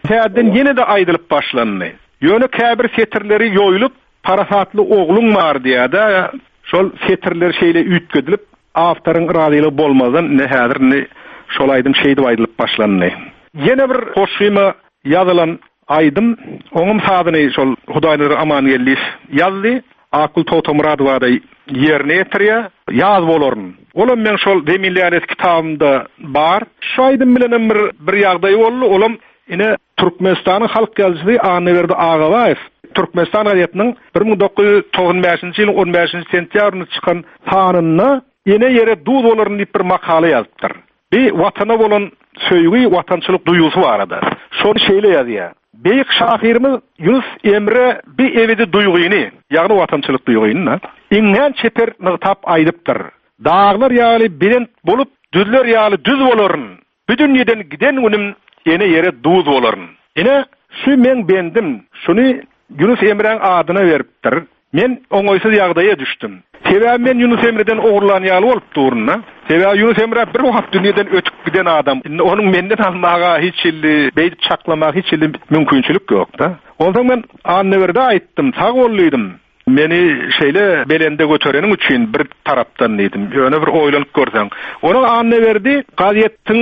Hädden yine de aýdylyp başlandy. Ýöne käbir setirleri ýoýulyp, parasatly oglum bar diýär. Şol setirler şeýle üýtgedilip, awtaryň iradylygy bolmadan nähädirni şol aýdym şeýdi aýdylyp başlandy. Yine bir hoşyma ýazylan aýdym, oňum sadyny şol Hudaýlar aman gelýär ýazdy. Akul Totomuradowy ýerine ýetirýär, ýaz bolaryn. Olam men şol Demilyanet kitabymda bar. Şu aýdym bilen bir ýagdaý boldy. Olam ine Türkmenistanyň halk ýazgysy Anneberdi Ağabaýew Türkmenistan gazetynyň 1995-nji ýylyň 15-nji sentýabrynda çykan sanyna ene ýere duz bolaryn diýip bir makala ýazdypdyr. Bir watana bolan söýgü, watançylyk duýgusy barada. Şonu şeýle ýazýar. Beýik şahyrymyz Yunus Emre bir ebedi duýguny, ýagny watançylyk duýguny, iňňän çeper nygtap aýdypdyr. Dağlar ýaly bilen bolup, düzler ýaly düz bolaryn. Bütün ýerden giden günüm ene ýere duz bolaryn. Ene şu men bendim, şunu Yunus Emre'ň adyna beripdir. Men oňoýsuz ýagdaýa düşdüm. Sebäbi men Yunus Emre'den ogurlanýaly bolup durna. Sebäbi Yunus Emre bir wagt dünýeden ötüp giden adam. Onuň menden almaga hiç beýdi çaklamak hiç mümkinçilik ýok da. Ondan men Anneberde aýtdym, sag bolýdym. Meni şeýle belende götürenim üçin bir tarapdan diýdim. Ýöne bir oýlanyp görsäň. Onuň Anneberdi gazetyň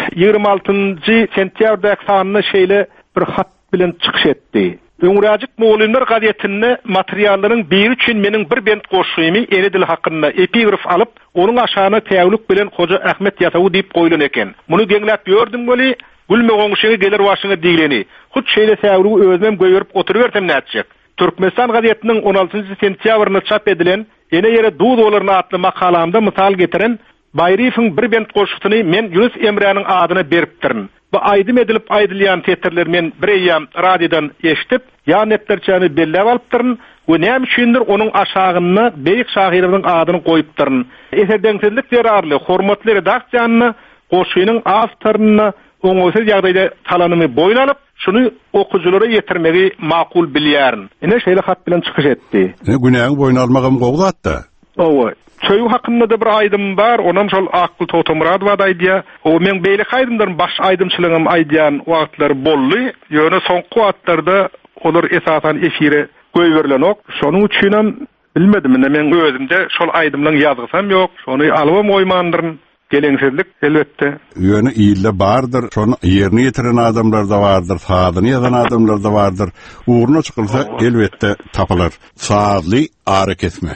26-njy sentýabrdaky sanyny şeýle bir hat bilen çykyş etdi. Öňräjik Moğollar gazetyny materiallaryň biri üçin meniň bir bent goşgymy Enedil hakynda epigraf alyp, onuň aşagyna täwlük bilen Hoca Ahmet Ýatawy diýip goýulan eken. Muny deňläp gördüm boli, gülme goňşyny gelir başyna diýleni. Hut şeýle täwlügi özüm göýürip oturuversem näçek. Türkmenistan gazetynyň 16-njy sentýabrynda çap edilen ene ýere duz bolaryn atly makalamda misal getiren Baýryfyň bir bent goşgyny men Yunus Emre'niň adyna beripdirin. Bu aýdym edilip aýdylýan tetirler men bir ýam radiodan eşitip, ýanetlerçäni bellep alypdyryn. Bu näme üçindir onuň aşagyna beýik şahyrymyň adyny goýupdyryn. Eserdeňsizlik derarly, hormatly redaksiýanyny goşgynyň awtoryny oňoýsuz ýagdaýda talanymy boýlanyp, şunu okujulara ýetirmegi makul bilýärin. Ene şeýle hat bilen çykyş etdi. Günäň boýnalmagam gowgatda. Owa. Söýgü hakynda da bir aýdym bar, onam şol Akul Totomuradowy aýdýar. O men beýle aýdymlaryň baş aýdymçylygym aýdýan wagtlary boldy. Ýöne soňky wagtlarda olar esasan efire goýberlenok. Şonuň üçin hem bilmedim, men özümde şol aýdymlaryň ýazgysam ýok. Şonu alywam oýmandyryn. Geleňsizlik elbetde. Ýöne ýylla bardyr, şonu ýerine ýetiren adamlar da bardyr, sadyny ýazan adamlar da bardyr. Uğruna çykylsa elbetde tapylar. Saatly ara kesme.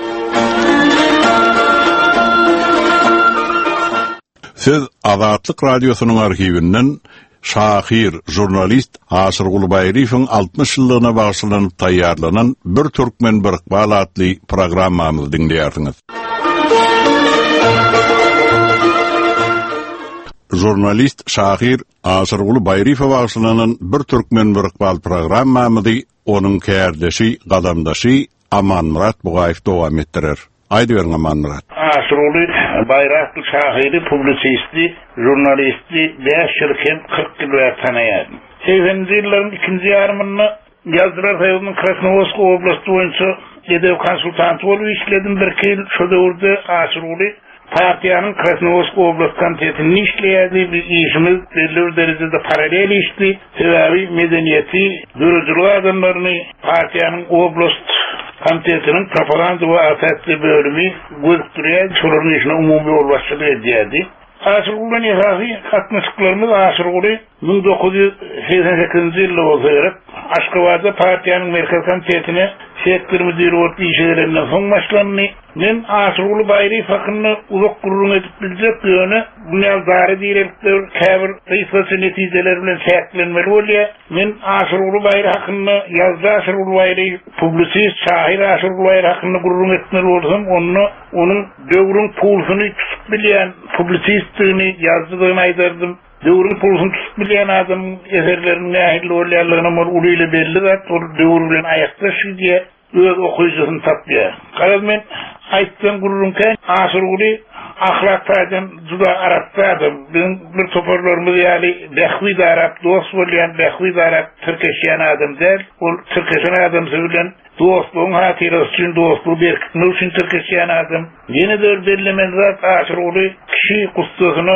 Siz Azatlyk radiosynyň arhiwinden şahir, jurnalist Aşyr Gulbaýryň 60 ýyllygyna baglanyp taýýarlanan bir türkmen bir iqbal adly programmamyzy dinleýärsiňiz. Jurnalist şahir Aşyr Gulbaýryň baglanyp bir türkmen bir iqbal programmamyzy onuň kärdeşi, gadamdaşy Aman Murat Bugaýew dowam etdirer. Aýdy berýän Aman Murat. Aşyr Gulbaýryň şahiri, publisisti, jurnalisti, 5 ýyl hem 40 ýyl tanıýar. 80-nji ýyllaryň 2-nji ýarymyny Ýazgylar raýonunyň Krasnoyarsk oblasti boýunça edew konsultanty bolup işledim bir ýyl. Şo döwürde Aşyr partiýanyň Krasnoyarsk oblast komitetini işleýärdi. Işimiz belli derejede paralel işdi. Sebäbi medeniýeti, dürüjlük adamlaryny partiýanyň oblast komitetiniň propaganda we asasly bölümi gözükdirýär. Şolaryň işine umumy bolbaşçylyk edýärdi. Aşyr Gulbaň ýahy katnaşyklarymyz Aşyr Gulbaň 1988-nji ýylda bolsa gerek Aşgabatda partiýanyň merkez komitetine sektor müdiri bolup işlerinden soň başlandy. Men Aşyr Gulbaýry hakyny uzak gurrun edip biljek ýöne buňa zary diýerler käbir reýsatçy netijeler bilen şäklenmeli bolýar. Men Aşyr Gulbaýry hakyny ýazda Aşyr Gulbaýry publisist şahir Aşyr Gulbaýry hakyny gurrun etmeli bolsam, onuň döwrüň pulsyny tutup bilýän publisistligini ýazdygyny aýdardym. Döwrüň pulsyny tutup bilýän adam eserlerini nähili bolýarlygyny mol ulyly belli zat, ol döwür bilen aýakdaşy diýe öz okuyucusyny tapýar. Garaz men aýtdym gurrunken Aşyr Gulbaýry ahlakdan juda arapdadım. Bir toparlarymyz ýaly behwi darap, dost bolýan behwi darap türkeşýän adam däl. Ol türkeşen adam bilen dostluğun hatırası için dostluğu berkitmek için türkeşýän adam. Ýene de bellemen zat Aşyr Gulbaýry kişi gustusyny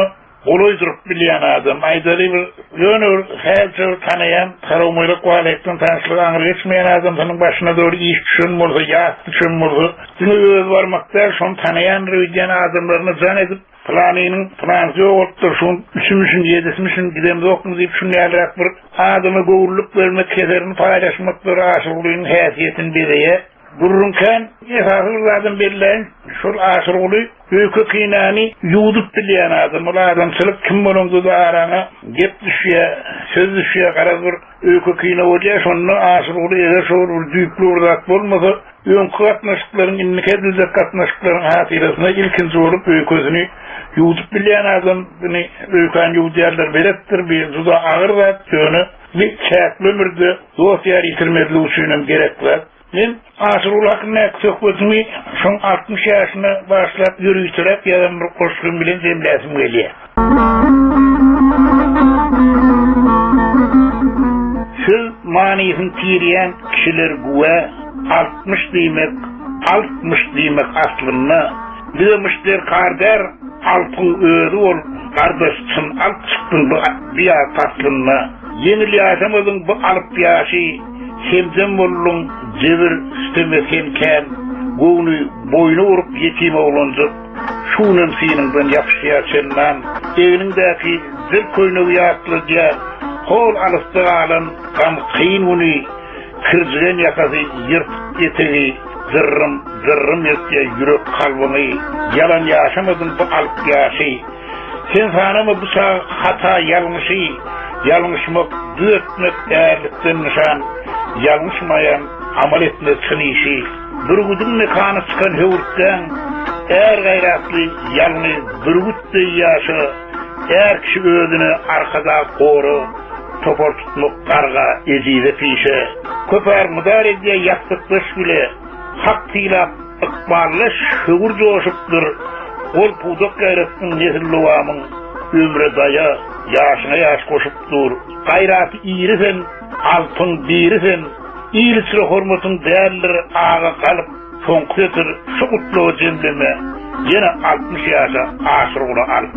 Oloydurup bilýän adam, aýdary bir ýönür, häzir tanaýan, tarawmylyk walekden tanşlyk aňyr geçmeýän adamyň başyna döwri iş düşünmeli, ýa düşünmeli. Diňe öz barmakda şon tanaýan rüýden adamlaryny jan edip, planynyň plansy ýokdur, şon 3-müşün 7-müşün gidemde okmuz diýip şunlaýrak bir adamy gowurlyk bermek keserini paýlaşmak bir aşyrylygyň häsiýetini berýär. Dururken esaslardan belirlen şol aşırılı öykü kıynani yudup bilýän adam. Ol adamçylyk kim bolundy da arana gep düşýär, söz düşýär, garaz bir öykü kıyna bolýar, şonu aşırılı ýa-da şol düýpli urdak bolmasa, öňkü gatnaşyklaryň innike düzek gatnaşyklaryň hatyrasyna ilkinji bolup öyküsini yudup bilýän adam buni öykän ýudýarlar beretdir, bir juda agyr zat ýöne bir çäkli ömürde dosýar ýitirmedli üçin gerekler. Men aşırul hakkında söhbetimi şon 60 yaşına başlap yürüyterek ýa-da bir koşgum bilen demläsim gelýär. Söz manysyny tirýän kişiler güwe 60 diýmek aslyny diýmişler karder alpyň özü ol kardeşçyn alt çykdyn bir aslyny ýeňil ýaşamyň bu alyp ýaşy hemden bollun jebir istemesen gowny boynu urup ýetim olanjak şunun seniňden ýapşýarçyndan eňindäki bir köýnegi ýatlyja hol alystygalan gam kyn uny kirjigen ýakasy ýyrt etegi zırrım ýetýä ýürek kalbyny yalan ýaşamadyn bu alyp ýaşy sen sanamy bu hata ýalňyşmak düýetmek därlikden nişan ýalňyşmaýan amal etmek çynýşy durgudun mekany çykan hewurtdan gaýratly ýalňy durgutdy ýaşy kişi özüni arkada goru topor tutmak garga ezize pişe köpär müdar edýär ýaktyklaş bile hak tilap ykballaş hewur joşupdyr ol pudak gaýratdyň nezillowamyň ömre daya ýaşyna ýaş goşupdyr gaýraty ýerisen altın birisen iyilçili hormatın değerleri ağa kalıp soňkytyr şu gutlu jendeme ýene 60 ýaşa aşyryly alyp.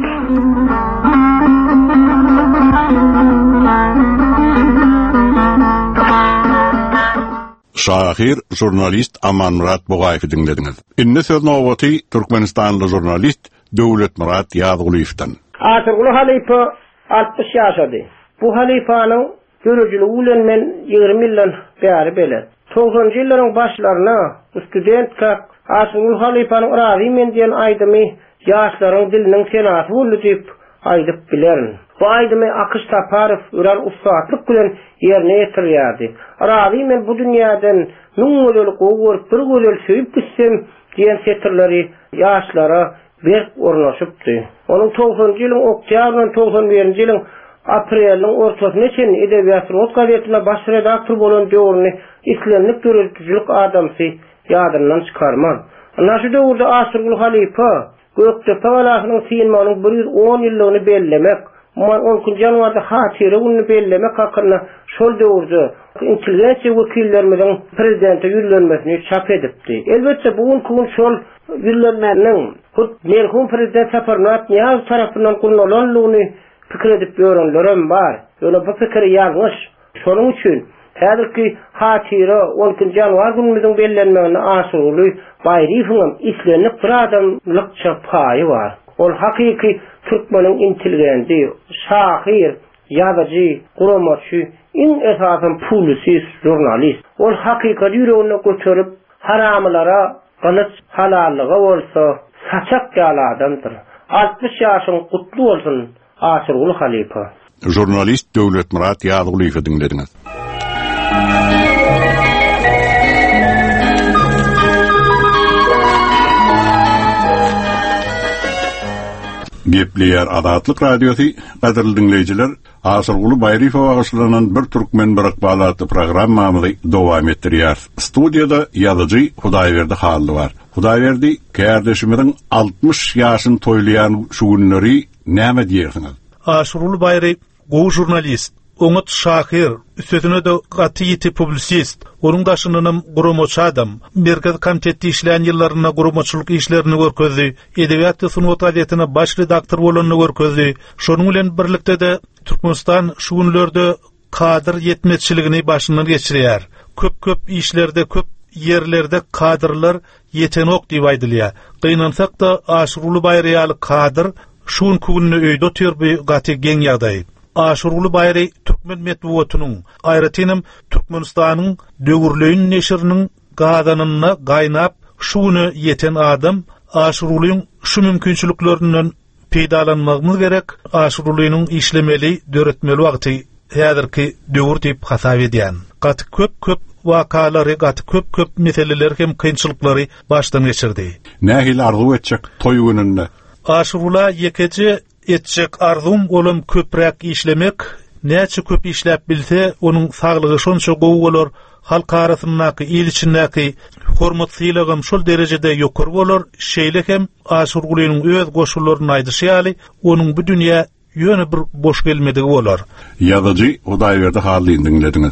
Şahir jurnalist Amanmurat Bogaýewy dinlediňiz. Indi söz nowbaty Türkmenistanly jurnalist Döwletmurat Ýazgylyewdan. Aşyryly halipa 60 ýaşady. Bu halifanyň görüjüligi ulen men 20 ýyldan bäri bele. 90-njy ýyllaryň başlaryna studentka Aşyryly halifanyň razy men diýen aýdymy ýaşlaryň diliniň senasy boldy diýip aýdyp bilerin. Bu aýdymy Akyş Taparow ören ustatlyk bilen ýerine ýetirýärdi. Razy men bu dünýäden 1000 gözel gowur bir gözel söýüp gitsem diýen setirleri ýaşlara bir ornaşypdy. Onuň 90-njy ýylyň oktýabryndan 91-nji ýylyň aprelyň ortasyna çen Edebiýat gazetine baş redaktor bolan döwrüni islenlik döwürçilik adamsy ýadyndan çykarman. Ana şu döwürde Aşyryly halipa Göktepe walahynyň synmanyň 110 ýyllygyny bellemek, Onkin janwarda hatyry uny bellemek hakynda şol döwürde intelligensiýa wekillerimizin prezidente ýürlenmesini çap edipdi. Elbetde bugun şol ýürlenmeniň merhum prezident Saparmurat Niýazow tarapyndan gurulanyny pikir edip ýörenlerim bar. Ýöne bu pikir ýalňyş. Şonuň üçin häzirki hatyry 10 janwar günümiziň bellenmegine Aşyryly Baýryfyň islenip bir adamlykça paýy bar. Ol hakiki Türkmeniň intelligenti, şahir, ýazyjy, guramaçy, iň esasy publisist, jurnalist. Ol hakikat ýüregine götürip haramlara ganyç halallyga bolsa saçak ýaly adamdyr. 60 ýaşyň gutly bolsun Aşyryly halipa. Jurnalist Döwletmurat Ýazgylyewdy dinlediňiz. Gepleýär Azatlyk radiosu gaderli dinleýijiler, Aşyryly Baýryfow agyşlanan bir türkmen barakbalaty programmamyzy dowam etdirýär. Studiýada ýazyjy Hudaýberdi Hally bar. Hudaýberdi, kärdeşimiň 60 ýaşyny toýlaýan şu günleri näme diýersiňiz? Aşyryly Baýry gowy jurnalist, Oňat Şahir, üstüne de gatiyeti publisist, onun daşynynam gurumoç adam, Merkez Komitetde işleýän ýyllaryna gurumoçluk işlerini görkezdi, Edebiýat we Sunwat gazetine baş redaktor bolanyny görkezdi. Şonuň bilen birlikde de Türkmenistan şu günlerde kadr yetmeçiligini başyndan geçirýär. Köp işlerde, köp yerlerde kadrlar yetenok diýip aýdylýar. Gynansak da Aşurulu Bayry ýaly kadr şuň kunny öýde otur bir gaty geň ýagdaý. Aşurulu Bayry Türkmen medeniýetiniň, aýratynam Türkmenistanyň döwürleýin neşiriniň gadanyna gaýnap şuny yeten adam Aşuruluň şu mümkinçiliklerinden peýdalanmagymyz gerek. Aşurulunyň işlemeli, döretmeli wagty häzirki döwür diýip hasap edýän. Gaty köp wakalary, gaty köp meseleler hem kynçylyklary başdan geçirdi. Nähil arzu etjek toý gününde? Aşurula ýekeci etjek arzum bolum köprek işlemek. Näçe köp işläp bilse, onuň saglygy şonça gowy bolar. Halk arasyndaky, il içindäki hormatsylygym şol derejede ýokary bolar. Şeýle hem Aşurgulynyň öz goşullaryny aýdyşýaly, onuň bu dünýä ýöne bir boş gelmedigi bolar. Ýazyjy Hudaýberdi halyny dinlediňiz.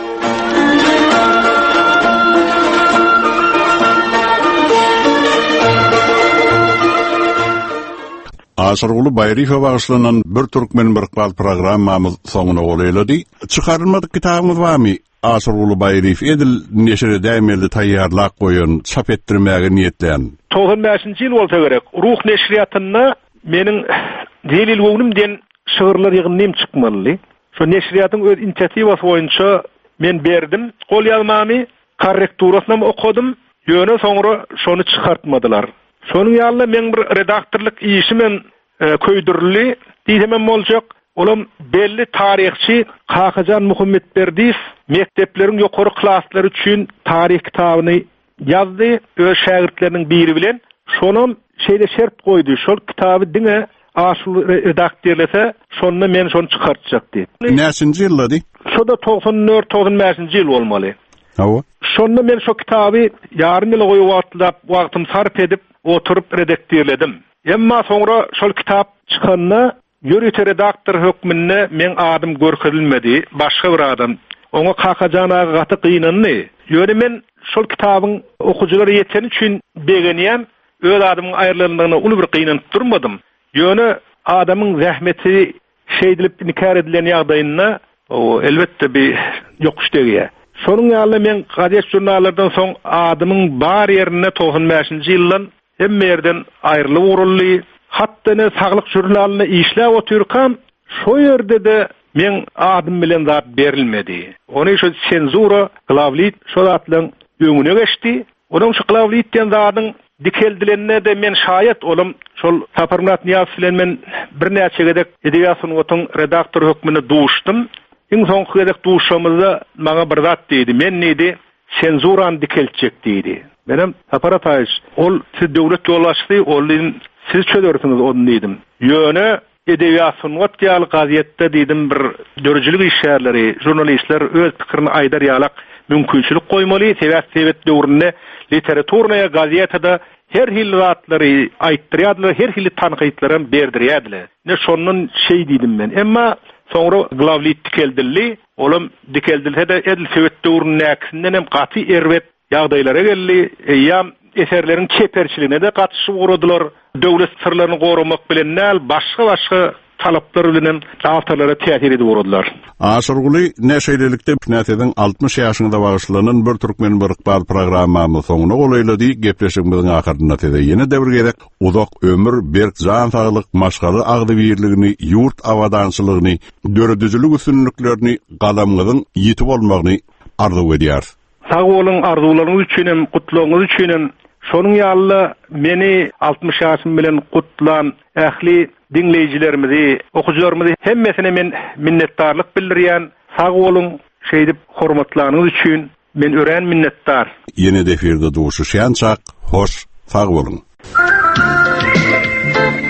Aşurulu Bayryfa bagışlanan bir Türkmen birikbal programmamyz soňuna golaýlady. Çykarylmadyk kitabymyz barmy? Aşurulu Bayryf edil neşre dämeli taýýarlak goýan, çap etdirmäge niýetleýän. 95-nji ýyl bolsa gerek. Ruh neşriýatyna meniň Zelil Wognumden şygyrlar ýygynym çykmaly. Şo neşriýatyň öz inisiatiwasy boýunça men berdim. Gol ýazmamy korrekturasyna okudum. Ýöne soňra şonu çykartmadylar. Şonuň ýalyna men bir redaktorlyk işi men köýdürli diýmem boljak. Olam belli tarihçi Kakajan Muhammetberdiýew mektepleriň ýokary klasslary üçin tarih kitabyny ýazdy. Öz şagirdleriniň biri bilen şonum şeýle şert goýdy. Şol kitaby diňe Aşul redaktorlese şonu men şonu çykartjak diýip. Näçinji ýyllady? Şoda 94-95-nji ýyl bolmaly. Hawa. Şonu men şo kitaby ýarym ýyl goýup wagtym sarp edip oturup redaktorledim. Emma soňra şol kitap çykanyna ýörüte redaktor hökmünde men adam görkezilmedi, başga bir adam. Oňa Kakajan aga gaty gynandy. Ýöne men şol kitabyň okujulary ýeten üçin begenýän, öz adamyň aýrylmagyna uly bir gynanyp durmadym. Ýöne adamyň zähmeti şeýdilip inkar edilen ýagdaýyna o elbetde bir ýokuş degýär. Şonuň ýaly men gazet jurnallardan soň adamyň bar ýerine 95-nji ýyldan hemme ýerden aýrylyp uruldy. Hatda ne saglyk jurnalyna işläp oturkam, şo ýerde de men adam bilen zat berilmedi. Ony şu senzura, glavlit şo zatlaryň öňüne geçdi. Onuň şu glavlitden zatyň dikeldilenine de men şaýat olum şol Saparmurat Niýaz bilen men bir näçe gedek Edebiýat Sunuwatyň redaktor hökmüne duşdum. Iň soňky gedek duşamyzda maňa bir zat diýdi. Men näde senzuran dikeltjek diýdi. Menem aparataýyş, ol siz döwlet ýolbaşçysy, olyn siz çödersiňiz onu diýdim. Ýöne Edebiýat Sunwat ýaly gazetde diýdim bir dörjülik işgärleri, jurnalistler öz pikirini aýdarýalak mümkinçilik goýmaly. Sebäp döwründe literaturnaýa gazetede her hil zatlary aýtdyrýardylar, her hil tanqytlary berdirýärdiler. Ne şonun şey diýdim men. Emma soňra glavlit dikeldirli, olam dikeldilse de edil sebäp döwründe näkisinden hem gaty erwet ýagdaýlara geldi. Ýa eserlerin çeperçiliğine de katışıp uğradılar. Döwlet sırlaryny goramak bilen näl başga talaplar bilen dağıtarlara täsir edip uğradylar. Aşurguly näşeýlelikde näseden 60 ýaşynda bagyşlanan bir Türkmen birikbal programmamy soňuna golaýlady. Gepleşigimiziň ahyrynda tede ýene däwir gerek uzak ömür, berk jan saglyk, maşgaly agdy birligini, ýurt awadançylygyny, döredüjülük üstünlüklerini galamyzyň ýetip bolmagyny arzu edýär. Sag bolun, arzularyňyz üçin, kutlagyňyz üçin. Şonuň ýaly meni 60 ýaşym bilen kutlan ähli dinleýijilerimizi, okujularymyzy hemmesine men minnetdarlyk bildirýän. Sag bolun, şeýdip hormatlanyňyz üçin men ören minnetdar. Ýene deferde duşuşýançak, hoş, sag bolun.